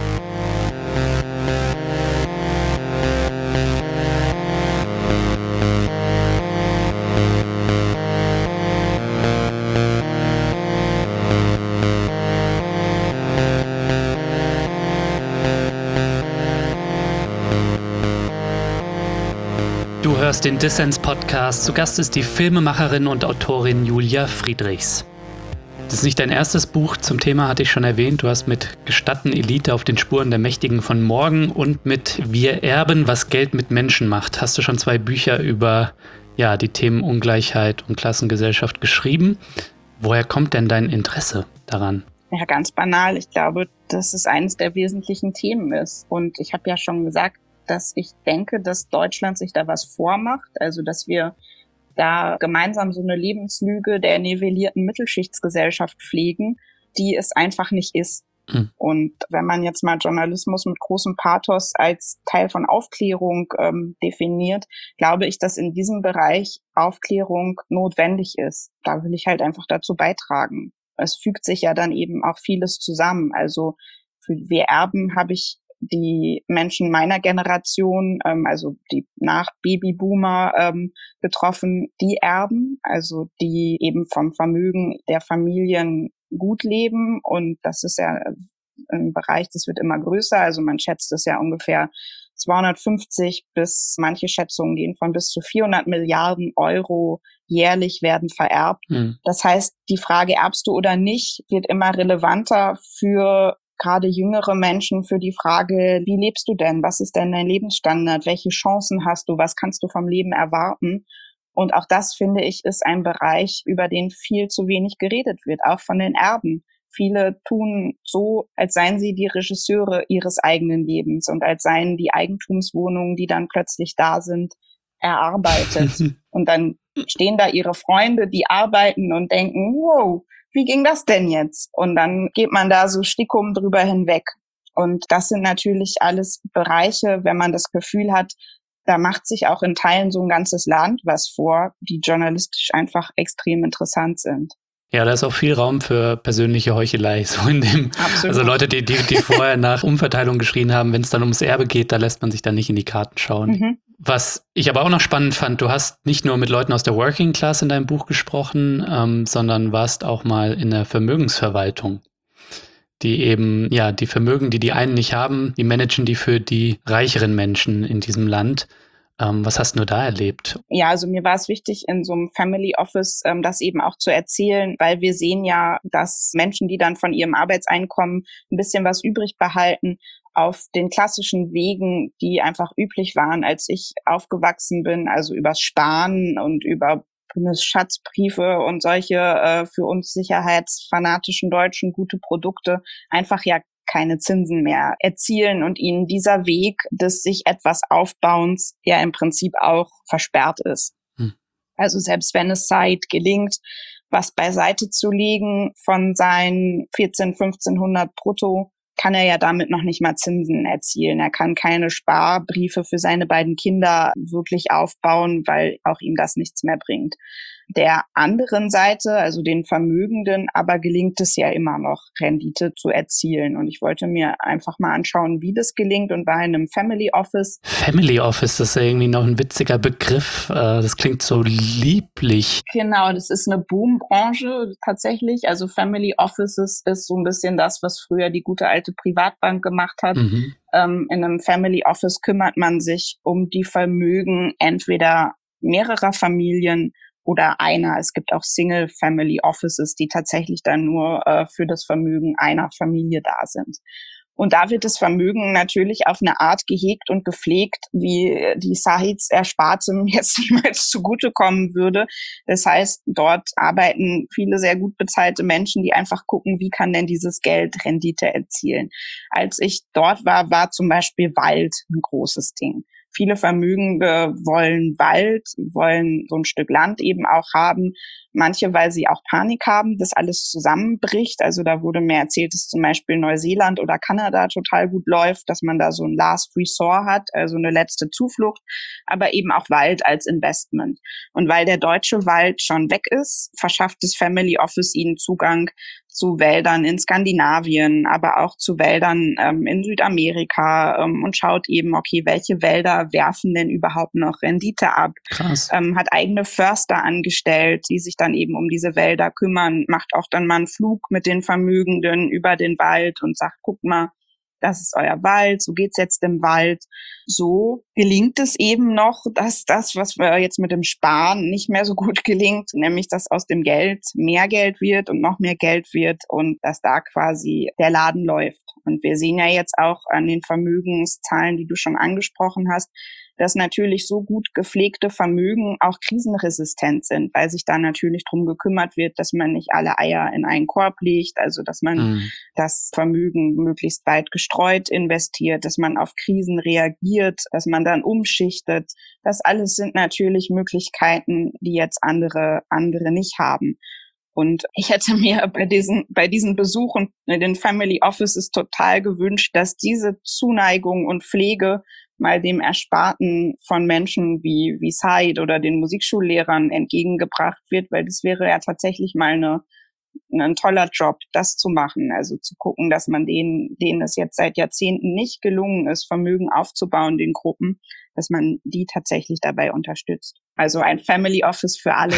Du hörst den Dissens-Podcast. Zu Gast ist die Filmemacherin und Autorin Julia Friedrichs. Das ist nicht dein erstes Buch zum Thema, hatte ich schon erwähnt. Du hast mit Gestatten Elite auf den Spuren der Mächtigen von morgen und mit Wir erben, was Geld mit Menschen macht. Hast du schon 2 Bücher über die Themen Ungleichheit und Klassengesellschaft geschrieben. Woher kommt denn dein Interesse daran? Ja, ganz banal. Ich glaube, dass es eines der wesentlichen Themen ist. Und ich habe ja schon gesagt, dass ich denke, dass Deutschland sich da was vormacht, also dass wir da gemeinsam so eine Lebenslüge der nivellierten Mittelschichtsgesellschaft pflegen, die es einfach nicht ist. Und wenn man jetzt mal Journalismus mit großem Pathos als Teil von Aufklärung definiert, glaube ich, dass in diesem Bereich Aufklärung notwendig ist. Da will ich halt einfach dazu beitragen. Es fügt sich ja dann eben auch vieles zusammen. Also für Wir erben habe ich die Menschen meiner Generation, also die nach Babyboomer getroffen, die erben, also die eben vom Vermögen der Familien gut leben. Und das ist ja ein Bereich, das wird immer größer. Also man schätzt es ja ungefähr 250 bis, manche Schätzungen gehen von bis zu 400 Milliarden Euro jährlich werden vererbt. Das heißt, die Frage, erbst du oder nicht, wird immer relevanter für gerade jüngere Menschen, für die Frage, wie lebst du denn? Was ist denn dein Lebensstandard? Welche Chancen hast du? Was kannst du vom Leben erwarten? Und auch das, finde ich, ist ein Bereich, über den viel zu wenig geredet wird, auch von den Erben. Viele tun so, als seien sie die Regisseure ihres eigenen Lebens und als seien die Eigentumswohnungen, die dann plötzlich da sind, erarbeitet. Und dann stehen da ihre Freunde, die arbeiten und denken, wow, wie ging das denn jetzt? Und dann geht man da so stickum drüber hinweg. Und das sind natürlich alles Bereiche, wenn man das Gefühl hat, da macht sich auch in Teilen so ein ganzes Land was vor, die journalistisch einfach extrem interessant sind. Ja, da ist auch viel Raum für persönliche Heuchelei. So Absolut. Also Leute, die vorher nach Umverteilung geschrien haben, wenn es dann ums Erbe geht, da lässt man sich dann nicht in die Karten schauen. Mhm. Was ich aber auch noch spannend fand, du hast nicht nur mit Leuten aus der Working Class in deinem Buch gesprochen, sondern warst auch mal in der Vermögensverwaltung, die eben, ja, die Vermögen, die einen nicht haben, die managen die für die reicheren Menschen in diesem Land. Was hast du da erlebt? Ja, also mir war es wichtig, in so einem Family Office das eben auch zu erzählen, weil wir sehen ja, dass Menschen, die dann von ihrem Arbeitseinkommen ein bisschen was übrig behalten, auf den klassischen Wegen, die einfach üblich waren, als ich aufgewachsen bin, also übers Sparen und über Bundesschatzbriefe und solche für uns sicherheitsfanatischen Deutschen gute Produkte, einfach ja keine Zinsen mehr erzielen und ihnen dieser Weg des sich etwas Aufbauens ja im Prinzip auch versperrt ist. Also selbst wenn es Said gelingt, was beiseite zu legen von seinen 1500 brutto, kann er ja damit noch nicht mal Zinsen erzielen. Er kann keine Sparbriefe für seine beiden Kinder wirklich aufbauen, weil auch ihm das nichts mehr bringt. Der anderen Seite, also den Vermögenden, aber gelingt es ja immer noch, Rendite zu erzielen. Und ich wollte mir einfach mal anschauen, wie das gelingt und war in einem Family Office. Family Office, das ist ja irgendwie noch ein witziger Begriff. Das klingt so lieblich. Genau, das ist eine Boombranche tatsächlich. Also Family Offices ist so ein bisschen das, was früher die gute alte Privatbank gemacht hat. Mhm. In einem Family Office kümmert man sich um die Vermögen entweder mehrerer Familien oder einer. Es gibt auch Single-Family Offices, die tatsächlich dann nur für das Vermögen einer Familie da sind. Und da wird das Vermögen natürlich auf eine Art gehegt und gepflegt, wie die Sahids Erspartem jetzt niemals zugutekommen würde. Das heißt, dort arbeiten viele sehr gut bezahlte Menschen, die einfach gucken, wie kann denn dieses Geld Rendite erzielen. Als ich dort war, war zum Beispiel Wald ein großes Ding. Viele Vermögende wollen Wald, wollen so ein Stück Land eben auch haben. Manche, weil sie auch Panik haben, dass alles zusammenbricht. Also da wurde mir erzählt, dass zum Beispiel Neuseeland oder Kanada total gut läuft, dass man da so ein Last Resort hat, also eine letzte Zuflucht, aber eben auch Wald als Investment. Und weil der deutsche Wald schon weg ist, verschafft das Family Office ihnen Zugang zu Wäldern in Skandinavien, aber auch zu Wäldern in Südamerika und schaut eben, okay, welche Wälder werfen denn überhaupt noch Rendite ab? Krass. Hat eigene Förster angestellt, die sich dann eben um diese Wälder kümmern, macht auch dann mal einen Flug mit den Vermögenden über den Wald und sagt, guck mal, das ist euer Wald, so geht's jetzt im Wald. So gelingt es eben noch, dass das, was wir jetzt mit dem Sparen nicht mehr so gut gelingt, nämlich dass aus dem Geld mehr Geld wird und noch mehr Geld wird und dass da quasi der Laden läuft. Und wir sehen ja jetzt auch an den Vermögenszahlen, die du schon angesprochen hast, dass natürlich so gut gepflegte Vermögen auch krisenresistent sind, weil sich da natürlich drum gekümmert wird, dass man nicht alle Eier in einen Korb legt, also dass man das Vermögen möglichst weit gestreut investiert, dass man auf Krisen reagiert, dass man dann umschichtet. Das alles sind natürlich Möglichkeiten, die jetzt andere nicht haben. Und ich hätte mir bei diesen Besuchen in den Family Offices total gewünscht, dass diese Zuneigung und Pflege mal dem Ersparten von Menschen wie Said oder den Musikschullehrern entgegengebracht wird, weil das wäre ja tatsächlich mal ein toller Job, das zu machen. Also zu gucken, dass man denen es jetzt seit Jahrzehnten nicht gelungen ist, Vermögen aufzubauen, den Gruppen, dass man die tatsächlich dabei unterstützt. Also ein Family Office für alle.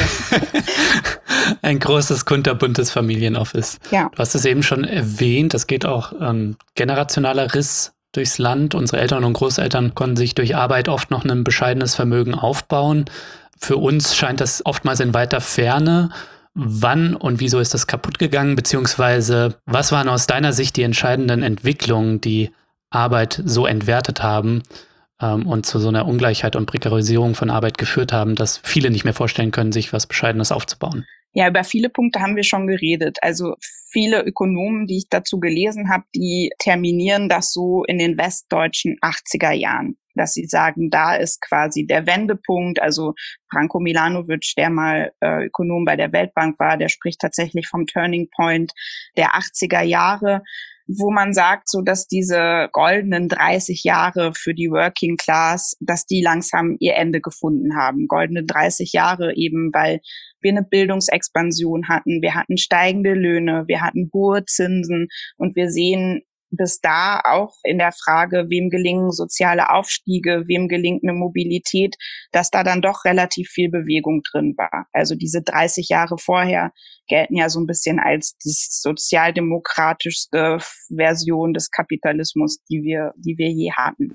Ein großes, kunterbuntes Familienoffice. Ja. Du hast es eben schon erwähnt, es geht auch generationaler Riss durchs Land. Unsere Eltern und Großeltern konnten sich durch Arbeit oft noch ein bescheidenes Vermögen aufbauen. Für uns scheint das oftmals in weiter Ferne. Wann und wieso ist das kaputt gegangen? Beziehungsweise was waren aus deiner Sicht die entscheidenden Entwicklungen, die Arbeit so entwertet haben und zu so einer Ungleichheit und Prekarisierung von Arbeit geführt haben, dass viele nicht mehr vorstellen können, sich was Bescheidenes aufzubauen? Ja, über viele Punkte haben wir schon geredet. Also viele Ökonomen, die ich dazu gelesen habe, die terminieren das so in den westdeutschen 80er Jahren, dass sie sagen, da ist quasi der Wendepunkt. Also Branko Milanovic, der mal Ökonom bei der Weltbank war, der spricht tatsächlich vom Turning Point der 80er Jahre, wo man sagt, so dass diese goldenen 30 Jahre für die Working Class, dass die langsam ihr Ende gefunden haben. Goldene 30 Jahre eben, weil wir eine Bildungsexpansion hatten, wir hatten steigende Löhne, wir hatten hohe Zinsen und wir sehen bis da auch in der Frage, wem gelingen soziale Aufstiege, wem gelingt eine Mobilität, dass da dann doch relativ viel Bewegung drin war. Also diese 30 Jahre vorher gelten ja so ein bisschen als die sozialdemokratischste Version des Kapitalismus, die wir je hatten.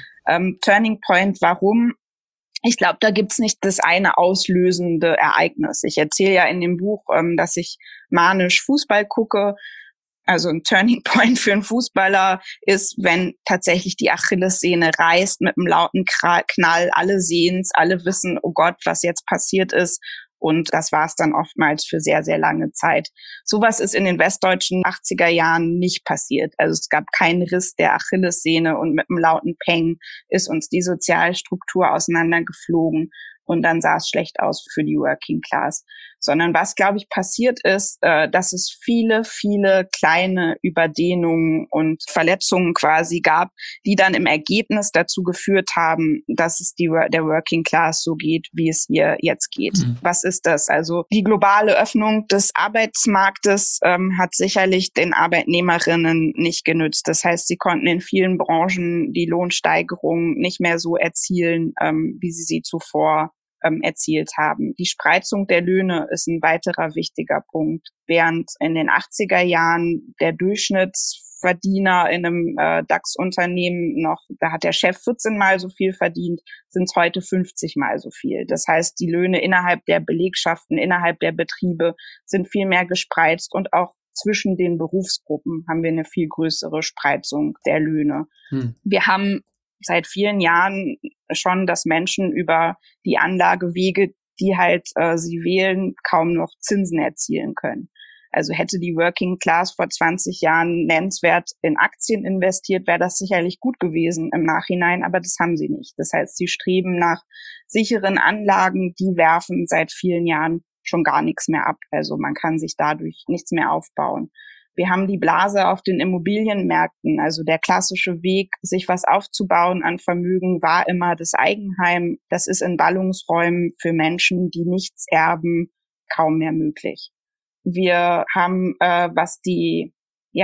Turning Point, warum? Ich glaube, da gibt's nicht das eine auslösende Ereignis. Ich erzähle ja in dem Buch, dass ich manisch Fußball gucke. Also ein Turning Point für einen Fußballer ist, wenn tatsächlich die Achillessehne reißt mit einem lauten Knall. Alle sehen's, alle wissen, oh Gott, was jetzt passiert ist. Und das war es dann oftmals für sehr, sehr lange Zeit. Sowas ist in den westdeutschen 80er Jahren nicht passiert. Also es gab keinen Riss der Achillessehne und mit einem lauten Peng ist uns die Sozialstruktur auseinandergeflogen. Und dann sah es schlecht aus für die Working Class. Sondern was, glaube ich, passiert ist, dass es viele, viele kleine Überdehnungen und Verletzungen quasi gab, die dann im Ergebnis dazu geführt haben, dass es der Working Class so geht, wie es ihr jetzt geht. Was ist das? Also die globale Öffnung des Arbeitsmarktes hat sicherlich den Arbeitnehmerinnen nicht genützt. Das heißt, sie konnten in vielen Branchen die Lohnsteigerung nicht mehr so erzielen, wie sie zuvor erzielt haben. Die Spreizung der Löhne ist ein weiterer wichtiger Punkt. Während in den 80er Jahren der Durchschnittsverdiener in einem DAX-Unternehmen noch, da hat der Chef 14 Mal so viel verdient, sind es heute 50 Mal so viel. Das heißt, die Löhne innerhalb der Belegschaften, innerhalb der Betriebe sind viel mehr gespreizt und auch zwischen den Berufsgruppen haben wir eine viel größere Spreizung der Löhne. Wir haben seit vielen Jahren schon, dass Menschen über die Anlagewege, die halt sie wählen, kaum noch Zinsen erzielen können. Also hätte die Working Class vor 20 Jahren nennenswert in Aktien investiert, wäre das sicherlich gut gewesen im Nachhinein, aber das haben sie nicht. Das heißt, sie streben nach sicheren Anlagen, die werfen seit vielen Jahren schon gar nichts mehr ab. Also man kann sich dadurch nichts mehr aufbauen. Wir haben die Blase auf den Immobilienmärkten. Also der klassische Weg, sich was aufzubauen an Vermögen, war immer das Eigenheim. Das ist in Ballungsräumen für Menschen, die nichts erben, kaum mehr möglich. Wir haben, was die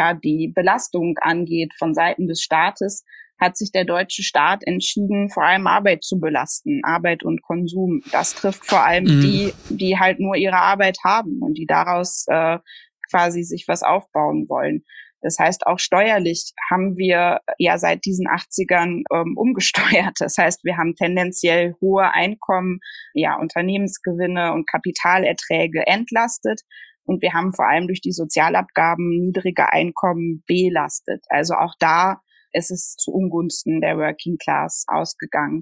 Belastung angeht von Seiten des Staates, hat sich der deutsche Staat entschieden, vor allem Arbeit zu belasten, Arbeit und Konsum. Das trifft vor allem die halt nur ihre Arbeit haben und die daraus quasi sich was aufbauen wollen. Das heißt, auch steuerlich haben wir ja seit diesen 80ern umgesteuert. Das heißt, wir haben tendenziell hohe Einkommen, Unternehmensgewinne und Kapitalerträge entlastet. Und wir haben vor allem durch die Sozialabgaben niedrige Einkommen belastet. Also auch da ist es zu Ungunsten der Working Class ausgegangen.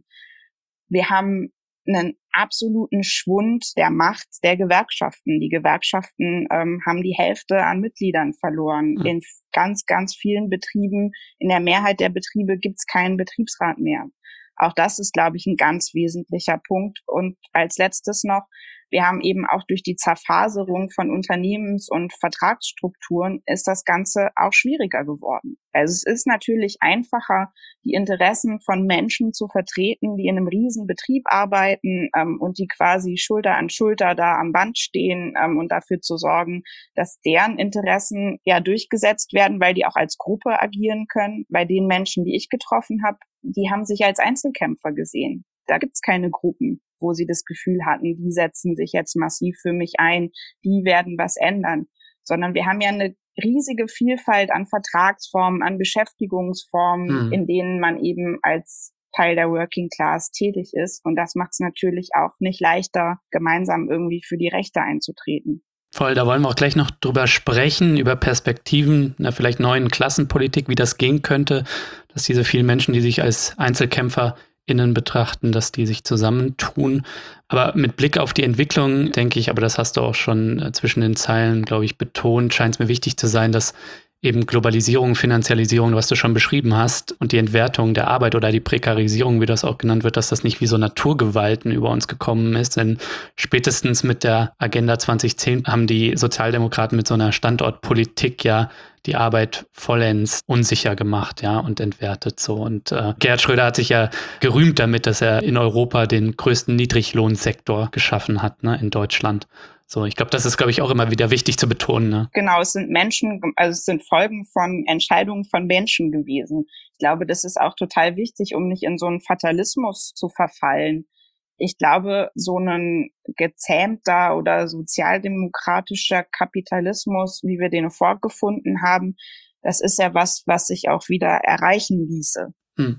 Wir haben einen absoluten Schwund der Macht der Gewerkschaften. Die Gewerkschaften haben die Hälfte an Mitgliedern verloren. In ganz, ganz vielen Betrieben, in der Mehrheit der Betriebe gibt es keinen Betriebsrat mehr. Auch das ist, glaube ich, ein ganz wesentlicher Punkt. Und als letztes noch, wir haben eben auch durch die Zerfaserung von Unternehmens- und Vertragsstrukturen ist das Ganze auch schwieriger geworden. Also es ist natürlich einfacher, die Interessen von Menschen zu vertreten, die in einem riesen Betrieb arbeiten und die quasi Schulter an Schulter da am Band stehen und dafür zu sorgen, dass deren Interessen ja durchgesetzt werden, weil die auch als Gruppe agieren können. Bei den Menschen, die ich getroffen habe, die haben sich als Einzelkämpfer gesehen. Da gibt's keine Gruppen, wo sie das Gefühl hatten, die setzen sich jetzt massiv für mich ein, die werden was ändern. Sondern wir haben ja eine riesige Vielfalt an Vertragsformen, an Beschäftigungsformen, in denen man eben als Teil der Working Class tätig ist. Und das macht es natürlich auch nicht leichter, gemeinsam irgendwie für die Rechte einzutreten. Voll, da wollen wir auch gleich noch drüber sprechen, über Perspektiven, einer vielleicht neuen Klassenpolitik, wie das gehen könnte, dass diese vielen Menschen, die sich als Einzelkämpfer PolitikerInnen betrachten, dass die sich zusammentun. Aber mit Blick auf die Entwicklung, denke ich, aber das hast du auch schon zwischen den Zeilen, glaube ich, betont, scheint es mir wichtig zu sein, dass eben Globalisierung, Finanzialisierung, was du schon beschrieben hast, und die Entwertung der Arbeit oder die Prekarisierung, wie das auch genannt wird, dass das nicht wie so Naturgewalten über uns gekommen ist. Denn spätestens mit der Agenda 2010 haben die Sozialdemokraten mit so einer Standortpolitik ja die Arbeit vollends unsicher gemacht, ja, und entwertet so. Und Gerhard Schröder hat sich ja gerühmt damit, dass er in Europa den größten Niedriglohnsektor geschaffen hat, ne, in Deutschland. So, ich glaube, das ist, glaube ich, auch immer wieder wichtig zu betonen. Ne? Genau, es sind Folgen von Entscheidungen von Menschen gewesen. Ich glaube, das ist auch total wichtig, um nicht in so einen Fatalismus zu verfallen. Ich glaube, so ein gezähmter oder sozialdemokratischer Kapitalismus, wie wir den vorgefunden haben, das ist ja was sich auch wieder erreichen ließe.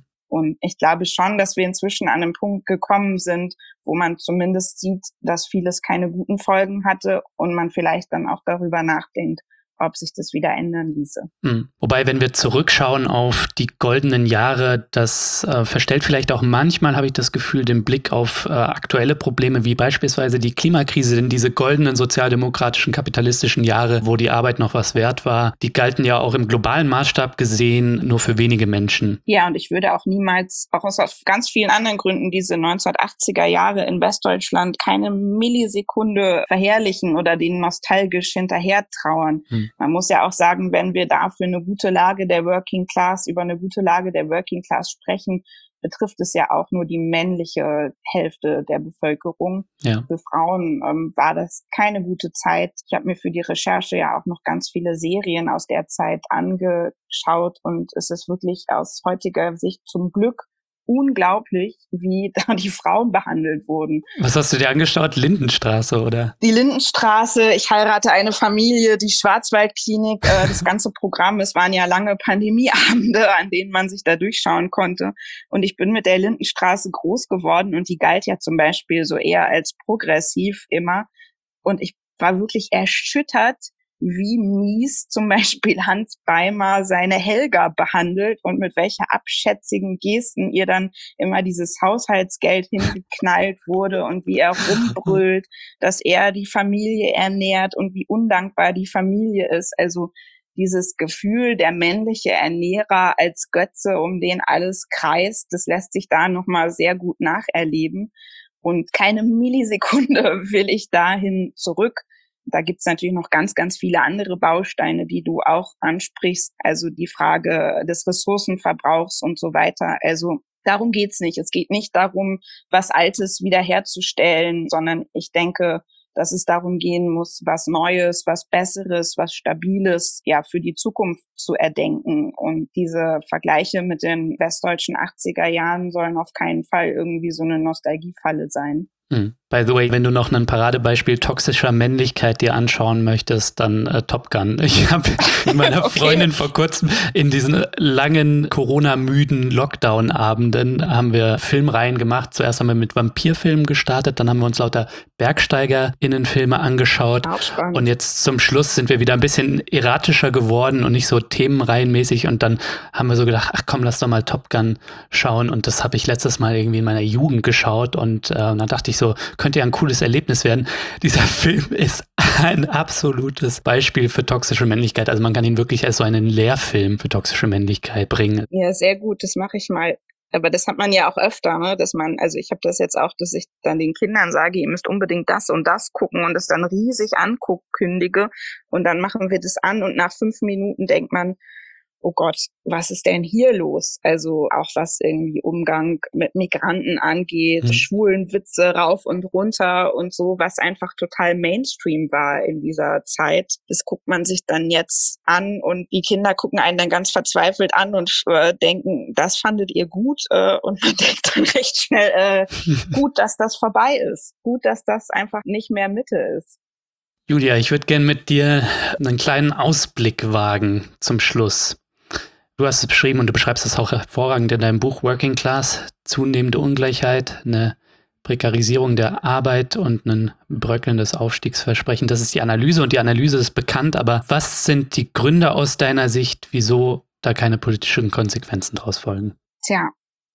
Und ich glaube schon, dass wir inzwischen an einem Punkt gekommen sind, wo man zumindest sieht, dass vieles keine guten Folgen hatte und man vielleicht dann auch darüber nachdenkt, ob sich das wieder ändern ließe. Wobei, wenn wir zurückschauen auf die goldenen Jahre, das verstellt vielleicht auch manchmal, habe ich das Gefühl, den Blick auf aktuelle Probleme, wie beispielsweise die Klimakrise. Denn diese goldenen sozialdemokratischen, kapitalistischen Jahre, wo die Arbeit noch was wert war, die galten ja auch im globalen Maßstab gesehen nur für wenige Menschen. Ja, und ich würde auch niemals, auch aus ganz vielen anderen Gründen, diese 1980er Jahre in Westdeutschland keine Millisekunde verherrlichen oder denen nostalgisch hinterher trauern. Man muss ja auch sagen, wenn wir da für eine gute Lage der Working Class, über eine gute Lage der Working Class sprechen, betrifft es ja auch nur die männliche Hälfte der Bevölkerung. Ja. Für Frauen war das keine gute Zeit. Ich habe mir für die Recherche ja auch noch ganz viele Serien aus der Zeit angeschaut und es ist wirklich aus heutiger Sicht zum Glück unglaublich, wie da die Frauen behandelt wurden. Was hast du dir angeschaut? Lindenstraße, oder? Die Lindenstraße, ich heirate eine Familie, die Schwarzwaldklinik, das ganze Programm. Es waren ja lange Pandemieabende, an denen man sich da durchschauen konnte. Und ich bin mit der Lindenstraße groß geworden und die galt ja zum Beispiel so eher als progressiv immer. Und ich war wirklich erschüttert, wie mies zum Beispiel Hans Beimer seine Helga behandelt und mit welcher abschätzigen Gesten ihr dann immer dieses Haushaltsgeld hingeknallt wurde und wie er rumbrüllt, dass er die Familie ernährt und wie undankbar die Familie ist. Also dieses Gefühl, der männliche Ernährer als Götze, um den alles kreist, das lässt sich da nochmal sehr gut nacherleben. Und keine Millisekunde will ich dahin zurück. Da gibt's natürlich noch ganz, ganz viele andere Bausteine, die du auch ansprichst. Also die Frage des Ressourcenverbrauchs und so weiter. Also darum geht's nicht. Es geht nicht darum, was Altes wiederherzustellen, sondern ich denke, dass es darum gehen muss, was Neues, was Besseres, was Stabiles, ja, für die Zukunft zu erdenken. Und diese Vergleiche mit den westdeutschen 80er Jahren sollen auf keinen Fall irgendwie so eine Nostalgiefalle sein. By the way, wenn du noch ein Paradebeispiel toxischer Männlichkeit dir anschauen möchtest, dann Top Gun. Ich habe mit meiner Freundin vor kurzem in diesen langen Corona-müden Lockdown-Abenden haben wir Filmreihen gemacht. Zuerst haben wir mit Vampirfilmen gestartet, dann haben wir uns lauter BergsteigerInnen-Filme angeschaut. Und jetzt zum Schluss sind wir wieder ein bisschen erratischer geworden und nicht so themenreihenmäßig. Und dann haben wir so gedacht, ach komm, lass doch mal Top Gun schauen. Und das habe ich letztes Mal irgendwie in meiner Jugend geschaut. Und dann dachte ich so, könnte ja ein cooles Erlebnis werden. Dieser Film ist ein absolutes Beispiel für toxische Männlichkeit. Also man kann ihn wirklich als so einen Lehrfilm für toxische Männlichkeit bringen. Ja, sehr gut. Das mache ich mal. Aber das hat man ja auch öfter, ne? Dass man, also ich habe das jetzt auch, dass ich dann den Kindern sage, ihr müsst unbedingt das und das gucken und es dann riesig kündige und dann machen wir das an und nach 5 Minuten denkt man, oh Gott, was ist denn hier los? Also auch was irgendwie Umgang mit Migranten angeht, schwulen Witze rauf und runter und so, was einfach total Mainstream war in dieser Zeit. Das guckt man sich dann jetzt an und die Kinder gucken einen dann ganz verzweifelt an und denken, das fandet ihr gut? Und man denkt dann recht schnell, gut, dass das vorbei ist. Gut, dass das einfach nicht mehr Mitte ist. Julia, ich würde gerne mit dir einen kleinen Ausblick wagen zum Schluss. Du hast es beschrieben und du beschreibst es auch hervorragend in deinem Buch Working Class, zunehmende Ungleichheit, eine Prekarisierung der Arbeit und ein bröckelndes Aufstiegsversprechen. Das ist die Analyse und die Analyse ist bekannt, aber was sind die Gründe aus deiner Sicht, wieso da keine politischen Konsequenzen draus folgen? Tja,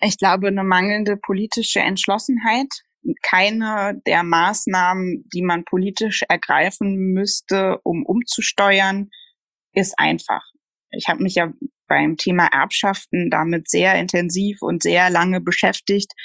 Ich glaube, eine mangelnde politische Entschlossenheit. Keine der Maßnahmen, die man politisch ergreifen müsste, um umzusteuern, ist einfach. Ich habe mich ja beim Thema Erbschaften damit sehr intensiv und sehr lange beschäftigt.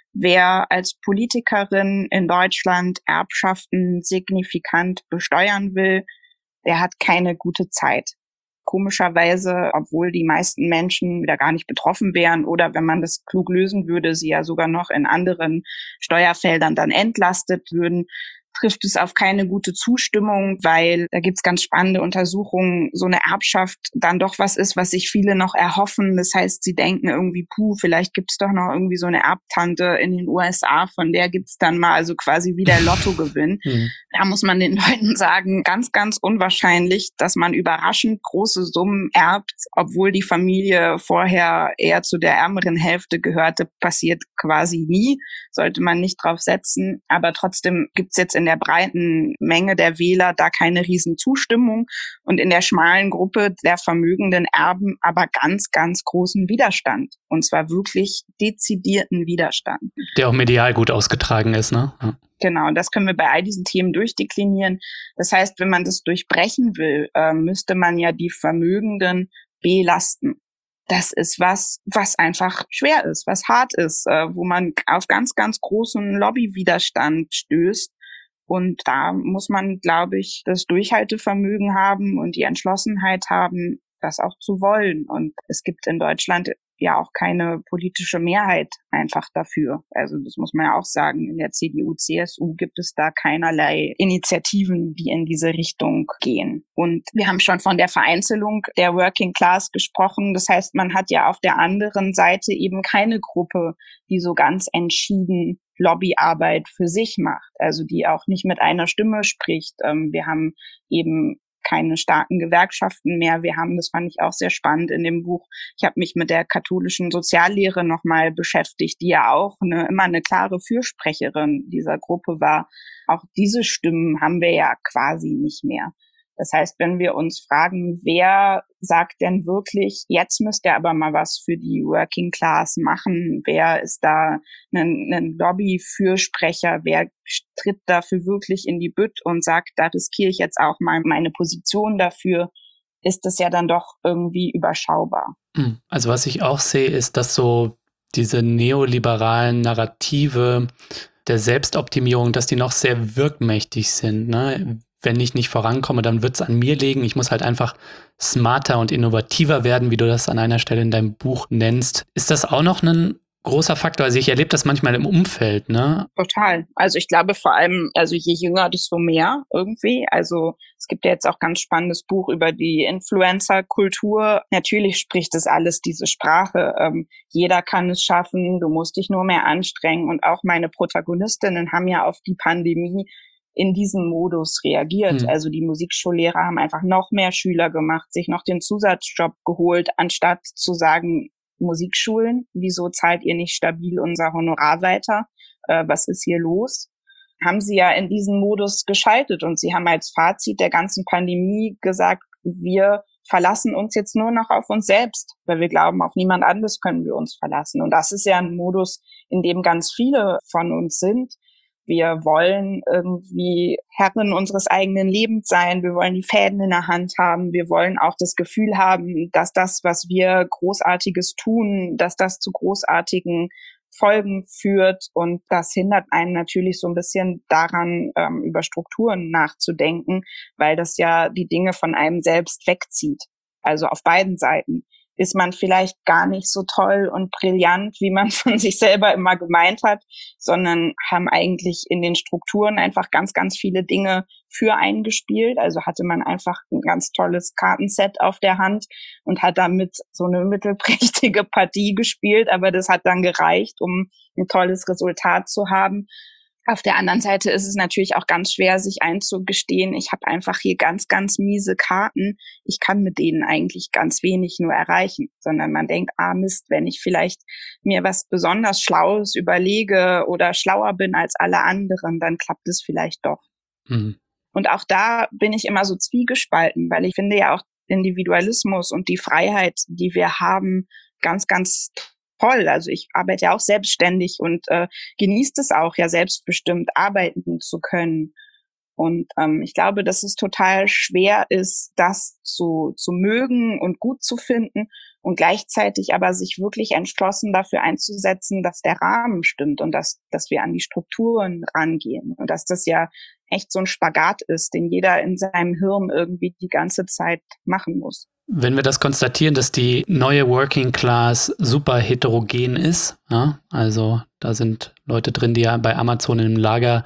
Wer als Politikerin in Deutschland Erbschaften signifikant besteuern will, der hat keine gute Zeit. Komischerweise, obwohl die meisten Menschen wieder gar nicht betroffen wären oder wenn man das klug lösen würde, sie ja sogar noch in anderen Steuerfeldern dann entlastet würden, trifft es auf keine gute Zustimmung, weil da gibt's ganz spannende Untersuchungen, so eine Erbschaft dann doch was ist, was sich viele noch erhoffen. Das heißt, sie denken irgendwie, vielleicht gibt's doch noch irgendwie so eine Erbtante in den USA, von der gibt's dann mal also quasi wieder Lottogewinn. Da muss man den Leuten sagen, ganz, ganz unwahrscheinlich, dass man überraschend große Summen erbt, obwohl die Familie vorher eher zu der ärmeren Hälfte gehörte, passiert quasi nie, sollte man nicht drauf setzen. Aber trotzdem gibt's jetzt in der breiten Menge der Wähler da keine riesen Zustimmung und in der schmalen Gruppe der vermögenden Erben aber ganz, ganz großen Widerstand. Und zwar wirklich dezidierten Widerstand. Der auch medial gut ausgetragen ist, ne? Ja. Genau, und das können wir bei all diesen Themen durchdeklinieren. Das heißt, wenn man das durchbrechen will, müsste man ja die Vermögenden belasten. Das ist was einfach schwer ist, was hart ist, wo man auf ganz, ganz großen Lobbywiderstand stößt. Und da muss man, glaube ich, das Durchhaltevermögen haben und die Entschlossenheit haben, das auch zu wollen. Und es gibt in Deutschland ja auch keine politische Mehrheit einfach dafür. Also das muss man ja auch sagen. In der CDU, CSU gibt es da keinerlei Initiativen, die in diese Richtung gehen. Und wir haben schon von der Vereinzelung der Working Class gesprochen. Das heißt, man hat ja auf der anderen Seite eben keine Gruppe, die so ganz entschieden Lobbyarbeit für sich macht, also die auch nicht mit einer Stimme spricht. Wir haben eben keine starken Gewerkschaften mehr. Wir haben, das fand ich auch sehr spannend in dem Buch, ich habe mich mit der katholischen Soziallehre nochmal beschäftigt, die ja auch immer eine klare Fürsprecherin dieser Gruppe war. Auch diese Stimmen haben wir ja quasi nicht mehr. Das heißt, wenn wir uns fragen, wer sagt denn wirklich, jetzt müsst ihr aber mal was für die Working Class machen, wer ist da ein Lobby-Fürsprecher, wer tritt dafür wirklich in die Bütt und sagt, da riskiere ich jetzt auch mal meine Position dafür, ist das ja dann doch irgendwie überschaubar. Also was ich auch sehe, ist, dass so diese neoliberalen Narrative der Selbstoptimierung, dass die noch sehr wirkmächtig sind, ne? Wenn ich nicht vorankomme, dann wird es an mir liegen. Ich muss halt einfach smarter und innovativer werden, wie du das an einer Stelle in deinem Buch nennst. Ist das auch noch ein großer Faktor? Also ich erlebe das manchmal im Umfeld, ne? Total. Also ich glaube vor allem, also je jünger, desto mehr irgendwie. Also es gibt ja jetzt auch ganz spannendes Buch über die Influencer-Kultur. Natürlich spricht das alles diese Sprache. Jeder kann es schaffen, du musst dich nur mehr anstrengen. Und auch meine Protagonistinnen haben ja auf die Pandemie in diesem Modus reagiert. Also die Musikschullehrer haben einfach noch mehr Schüler gemacht, sich noch den Zusatzjob geholt, anstatt zu sagen, Musikschulen, wieso zahlt ihr nicht stabil unser Honorar weiter? Was ist hier los? Haben sie ja in diesen Modus geschaltet und sie haben als Fazit der ganzen Pandemie gesagt, wir verlassen uns jetzt nur noch auf uns selbst, weil wir glauben, auf niemand anderes können wir uns verlassen. Und das ist ja ein Modus, in dem ganz viele von uns sind. Wir wollen irgendwie Herren unseres eigenen Lebens sein. Wir wollen die Fäden in der Hand haben. Wir wollen auch das Gefühl haben, dass das, was wir Großartiges tun, dass das zu großartigen Folgen führt. Und das hindert einen natürlich so ein bisschen daran, über Strukturen nachzudenken, weil das ja die Dinge von einem selbst wegzieht. Also auf beiden Seiten ist man vielleicht gar nicht so toll und brillant, wie man von sich selber immer gemeint hat, sondern haben eigentlich in den Strukturen einfach ganz, ganz viele Dinge für eingespielt. Also hatte man einfach ein ganz tolles Kartenset auf der Hand und hat damit so eine mittelprächtige Partie gespielt, aber das hat dann gereicht, um ein tolles Resultat zu haben. Auf der anderen Seite ist es natürlich auch ganz schwer, sich einzugestehen, ich habe einfach hier ganz, ganz miese Karten. Ich kann mit denen eigentlich ganz wenig nur erreichen, sondern man denkt, Mist, wenn ich vielleicht mir was besonders Schlaues überlege oder schlauer bin als alle anderen, dann klappt es vielleicht doch. Und auch da bin ich immer so zwiegespalten, weil ich finde ja auch Individualismus und die Freiheit, die wir haben, ganz, ganz toll. Also ich arbeite ja auch selbstständig und genieße es auch, ja selbstbestimmt arbeiten zu können. Und ich glaube, dass es total schwer ist, das zu mögen und gut zu finden und gleichzeitig aber sich wirklich entschlossen dafür einzusetzen, dass der Rahmen stimmt und dass wir an die Strukturen rangehen. Und dass das ja echt so ein Spagat ist, den jeder in seinem Hirn irgendwie die ganze Zeit machen muss. Wenn wir das konstatieren, dass die neue Working Class super heterogen ist, ja, also da sind Leute drin, die ja bei Amazon im Lager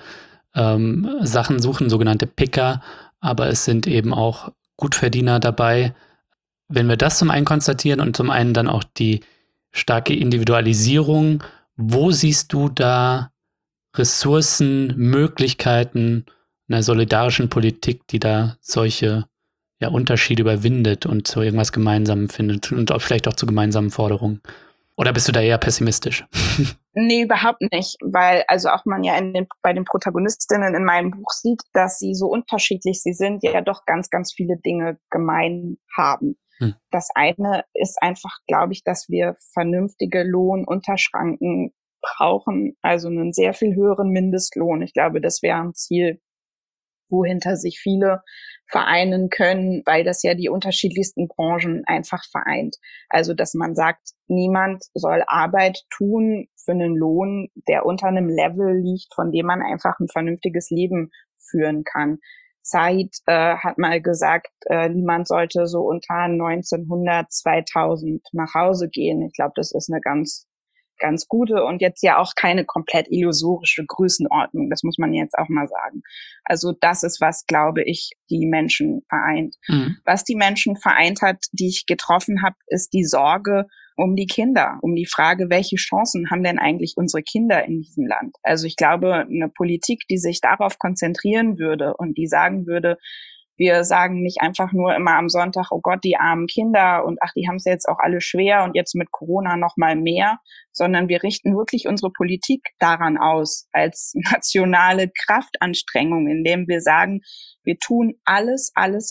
Sachen suchen, sogenannte Picker, aber es sind eben auch Gutverdiener dabei. Wenn wir das zum einen konstatieren und zum einen dann auch die starke Individualisierung, wo siehst du da Ressourcen, Möglichkeiten einer solidarischen Politik, die da solche Unterschiede überwindet und zu irgendwas Gemeinsamem findet und auch vielleicht auch zu gemeinsamen Forderungen? Oder bist du da eher pessimistisch? Nee, überhaupt nicht, weil also auch man ja bei den Protagonistinnen in meinem Buch sieht, dass sie so unterschiedlich sie sind, ja doch ganz, ganz viele Dinge gemein haben. Das eine ist einfach, glaube ich, dass wir vernünftige Lohnunterschranken brauchen, also einen sehr viel höheren Mindestlohn. Ich glaube, das wäre ein Ziel, wohinter sich viele vereinen können, weil das ja die unterschiedlichsten Branchen einfach vereint. Also, dass man sagt, niemand soll Arbeit tun für einen Lohn, der unter einem Level liegt, von dem man einfach ein vernünftiges Leben führen kann. Said hat mal gesagt, niemand sollte so unter 1900, 2000 nach Hause gehen. Ich glaube, das ist eine ganz gute und jetzt ja auch keine komplett illusorische Größenordnung. Das muss man jetzt auch mal sagen. Also das ist, was, glaube ich, die Menschen vereint. Was die Menschen vereint hat, die ich getroffen habe, ist die Sorge um die Kinder, um die Frage, welche Chancen haben denn eigentlich unsere Kinder in diesem Land? Also ich glaube, eine Politik, die sich darauf konzentrieren würde und die sagen würde, wir sagen nicht einfach nur immer am Sonntag, oh Gott, die armen Kinder und ach, die haben es jetzt auch alle schwer und jetzt mit Corona noch mal mehr, sondern wir richten wirklich unsere Politik daran aus, als nationale Kraftanstrengung, indem wir sagen, wir tun alles,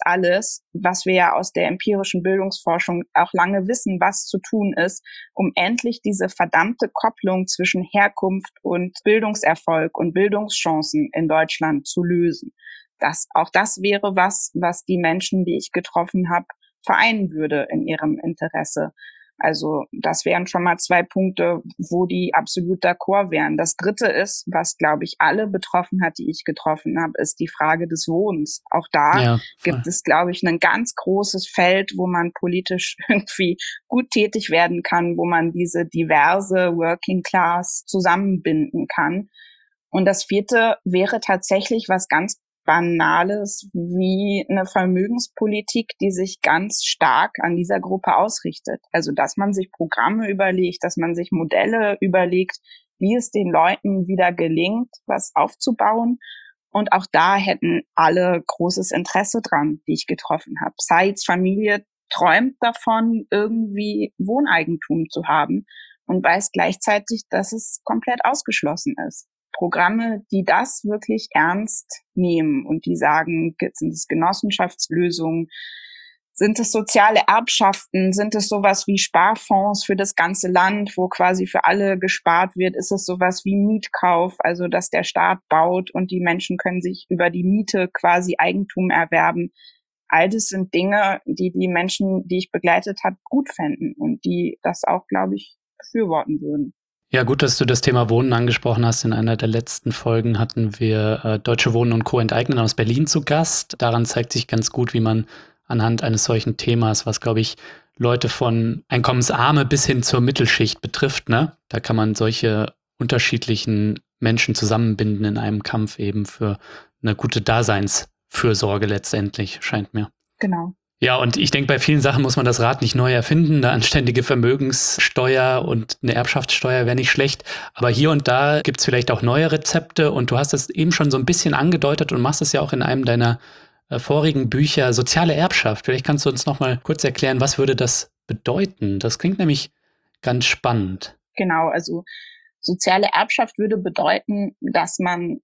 was wir ja aus der empirischen Bildungsforschung auch lange wissen, was zu tun ist, um endlich diese verdammte Kopplung zwischen Herkunft und Bildungserfolg und Bildungschancen in Deutschland zu lösen. Auch das wäre was die Menschen, die ich getroffen habe, vereinen würde in ihrem Interesse. Also das wären schon mal 2 Punkte, wo die absolut d'accord wären. Das dritte ist, was, glaube ich, alle betroffen hat, die ich getroffen habe, ist die Frage des Wohnens. Auch da gibt es, glaube ich, ein ganz großes Feld, wo man politisch irgendwie gut tätig werden kann, wo man diese diverse Working Class zusammenbinden kann. Und das vierte wäre tatsächlich was ganz Banales wie eine Vermögenspolitik, die sich ganz stark an dieser Gruppe ausrichtet. Also, dass man sich Programme überlegt, dass man sich Modelle überlegt, wie es den Leuten wieder gelingt, was aufzubauen. Und auch da hätten alle großes Interesse dran, die ich getroffen habe. Saids Familie träumt davon, irgendwie Wohneigentum zu haben und weiß gleichzeitig, dass es komplett ausgeschlossen ist. Programme, die das wirklich ernst nehmen und die sagen, sind es Genossenschaftslösungen, sind es soziale Erbschaften, sind es sowas wie Sparfonds für das ganze Land, wo quasi für alle gespart wird, ist es sowas wie Mietkauf, also dass der Staat baut und die Menschen können sich über die Miete quasi Eigentum erwerben. All das sind Dinge, die die Menschen, die ich begleitet habe, gut fänden und die das auch, glaube ich, befürworten würden. Ja, gut, dass du das Thema Wohnen angesprochen hast. In einer der letzten Folgen hatten wir Deutsche Wohnen und Co. enteignen aus Berlin zu Gast. Daran zeigt sich ganz gut, wie man anhand eines solchen Themas, was, glaube ich, Leute von Einkommensarme bis hin zur Mittelschicht betrifft, ne? Da kann man solche unterschiedlichen Menschen zusammenbinden in einem Kampf eben für eine gute Daseinsfürsorge letztendlich, scheint mir. Genau. Ja, und ich denke, bei vielen Sachen muss man das Rad nicht neu erfinden. Eine anständige Vermögenssteuer und eine Erbschaftssteuer wäre nicht schlecht. Aber hier und da gibt es vielleicht auch neue Rezepte. Und du hast es eben schon so ein bisschen angedeutet und machst es ja auch in einem deiner vorigen Bücher, soziale Erbschaft. Vielleicht kannst du uns noch mal kurz erklären, was würde das bedeuten? Das klingt nämlich ganz spannend. Genau, also soziale Erbschaft würde bedeuten, dass man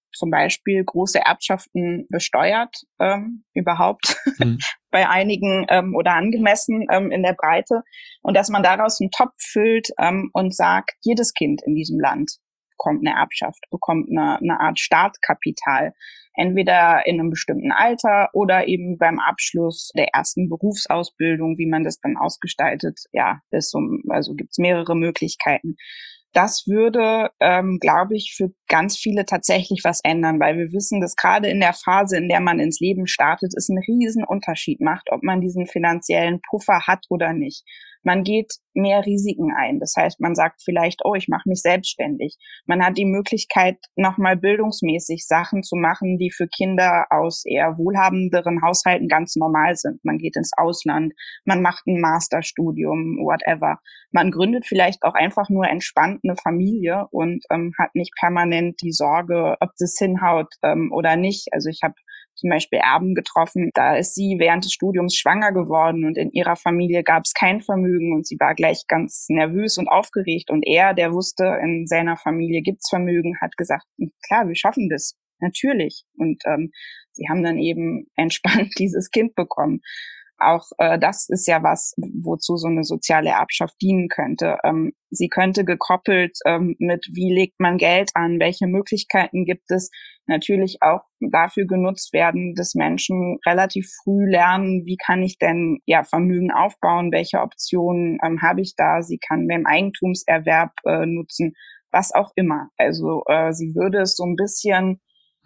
zum Beispiel große Erbschaften besteuert, überhaupt bei einigen oder angemessen in der Breite. Und dass man daraus einen Topf füllt und sagt, jedes Kind in diesem Land bekommt eine Erbschaft, bekommt eine Art Startkapital. Entweder in einem bestimmten Alter oder eben beim Abschluss der ersten Berufsausbildung, wie man das dann ausgestaltet. Ja, also gibt's mehrere Möglichkeiten. Das würde, glaube ich, für ganz viele tatsächlich was ändern, weil wir wissen, dass gerade in der Phase, in der man ins Leben startet, es einen riesen Unterschied macht, ob man diesen finanziellen Puffer hat oder nicht. Man geht mehr Risiken ein. Das heißt, man sagt vielleicht, ich mache mich selbstständig. Man hat die Möglichkeit, nochmal bildungsmäßig Sachen zu machen, die für Kinder aus eher wohlhabenderen Haushalten ganz normal sind. Man geht ins Ausland, man macht ein Masterstudium, whatever. Man gründet vielleicht auch einfach nur entspannt eine Familie und hat nicht permanent die Sorge, ob das hinhaut oder nicht. Also ich habe zum Beispiel Erben getroffen, da ist sie während des Studiums schwanger geworden und in ihrer Familie gab es kein Vermögen und sie war gleich ganz nervös und aufgeregt. Und er, der wusste, in seiner Familie gibt's Vermögen, hat gesagt, klar, wir schaffen das, natürlich. Und sie haben dann eben entspannt dieses Kind bekommen. Auch das ist ja was, wozu so eine soziale Erbschaft dienen könnte. Sie könnte gekoppelt mit, wie legt man Geld an, welche Möglichkeiten gibt es, natürlich auch dafür genutzt werden, dass Menschen relativ früh lernen, wie kann ich denn Vermögen aufbauen, welche Optionen habe ich da. Sie kann beim Eigentumserwerb nutzen, was auch immer. Also sie würde es so ein bisschen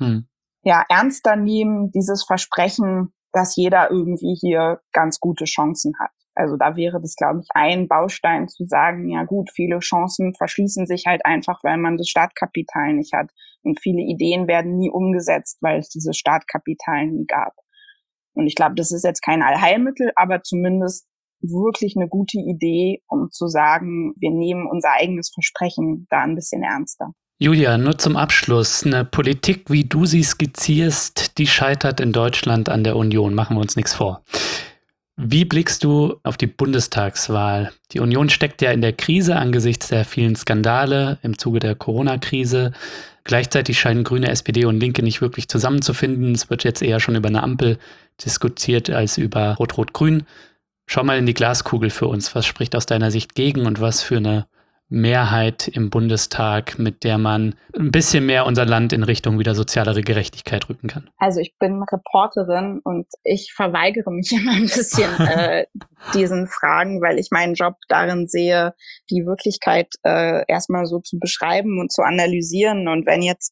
ernster nehmen, dieses Versprechen, dass jeder irgendwie hier ganz gute Chancen hat. Also da wäre das, glaube ich, ein Baustein zu sagen, ja gut, viele Chancen verschließen sich halt einfach, weil man das Startkapital nicht hat. Und viele Ideen werden nie umgesetzt, weil es dieses Startkapital nie gab. Und ich glaube, das ist jetzt kein Allheilmittel, aber zumindest wirklich eine gute Idee, um zu sagen, wir nehmen unser eigenes Versprechen da ein bisschen ernster. Julia, nur zum Abschluss. Eine Politik, wie du sie skizzierst, die scheitert in Deutschland an der Union. Machen wir uns nichts vor. Wie blickst du auf die Bundestagswahl? Die Union steckt ja in der Krise angesichts der vielen Skandale im Zuge der Corona-Krise. Gleichzeitig scheinen Grüne, SPD und Linke nicht wirklich zusammenzufinden. Es wird jetzt eher schon über eine Ampel diskutiert als über Rot-Rot-Grün. Schau mal in die Glaskugel für uns. Was spricht aus deiner Sicht gegen und was für eine Mehrheit im Bundestag, mit der man ein bisschen mehr unser Land in Richtung wieder sozialere Gerechtigkeit rücken kann? Also ich bin Reporterin und ich verweigere mich immer ein bisschen diesen Fragen, weil ich meinen Job darin sehe, die Wirklichkeit erstmal so zu beschreiben und zu analysieren. Und wenn jetzt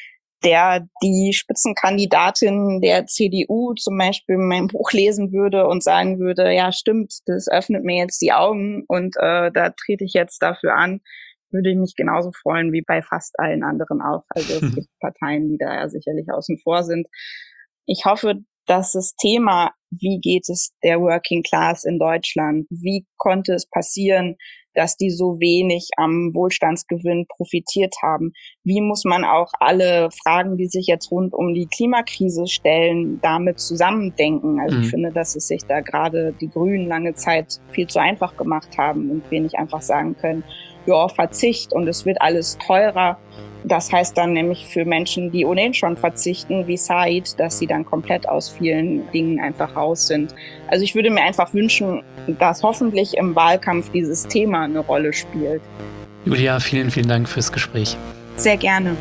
die Spitzenkandidatin der CDU zum Beispiel mein Buch lesen würde und sagen würde, ja stimmt, das öffnet mir jetzt die Augen und da trete ich jetzt dafür an, würde ich mich genauso freuen wie bei fast allen anderen auch. Also es gibt Parteien, die da ja sicherlich außen vor sind. Ich hoffe, dass das Thema, wie geht es der Working Class in Deutschland, wie konnte es passieren, dass die so wenig am Wohlstandsgewinn profitiert haben. Wie muss man auch alle Fragen, die sich jetzt rund um die Klimakrise stellen, damit zusammendenken? Also ich finde, dass es sich da gerade die Grünen lange Zeit viel zu einfach gemacht haben und wir nicht einfach sagen können, ja, Verzicht und es wird alles teurer. Das heißt dann nämlich für Menschen, die ohnehin schon verzichten, wie Said, dass sie dann komplett aus vielen Dingen einfach raus sind. Also ich würde mir einfach wünschen, dass hoffentlich im Wahlkampf dieses Thema eine Rolle spielt. Julia, vielen, vielen Dank fürs Gespräch. Sehr gerne.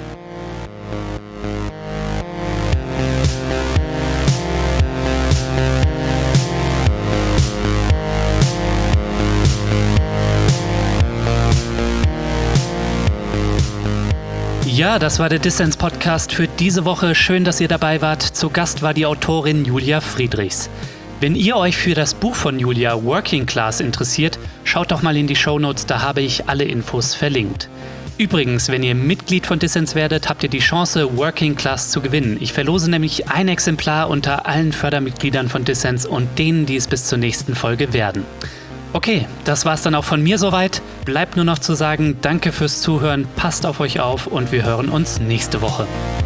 Ja, das war der Dissens-Podcast für diese Woche. Schön, dass ihr dabei wart. Zu Gast war die Autorin Julia Friedrichs. Wenn ihr euch für das Buch von Julia Working Class interessiert, schaut doch mal in die Shownotes, da habe ich alle Infos verlinkt. Übrigens, wenn ihr Mitglied von Dissens werdet, habt ihr die Chance, Working Class zu gewinnen. Ich verlose nämlich ein Exemplar unter allen Fördermitgliedern von Dissens und denen, die es bis zur nächsten Folge werden. Okay, das war's dann auch von mir soweit. Bleibt nur noch zu sagen, danke fürs Zuhören, passt auf euch auf und wir hören uns nächste Woche.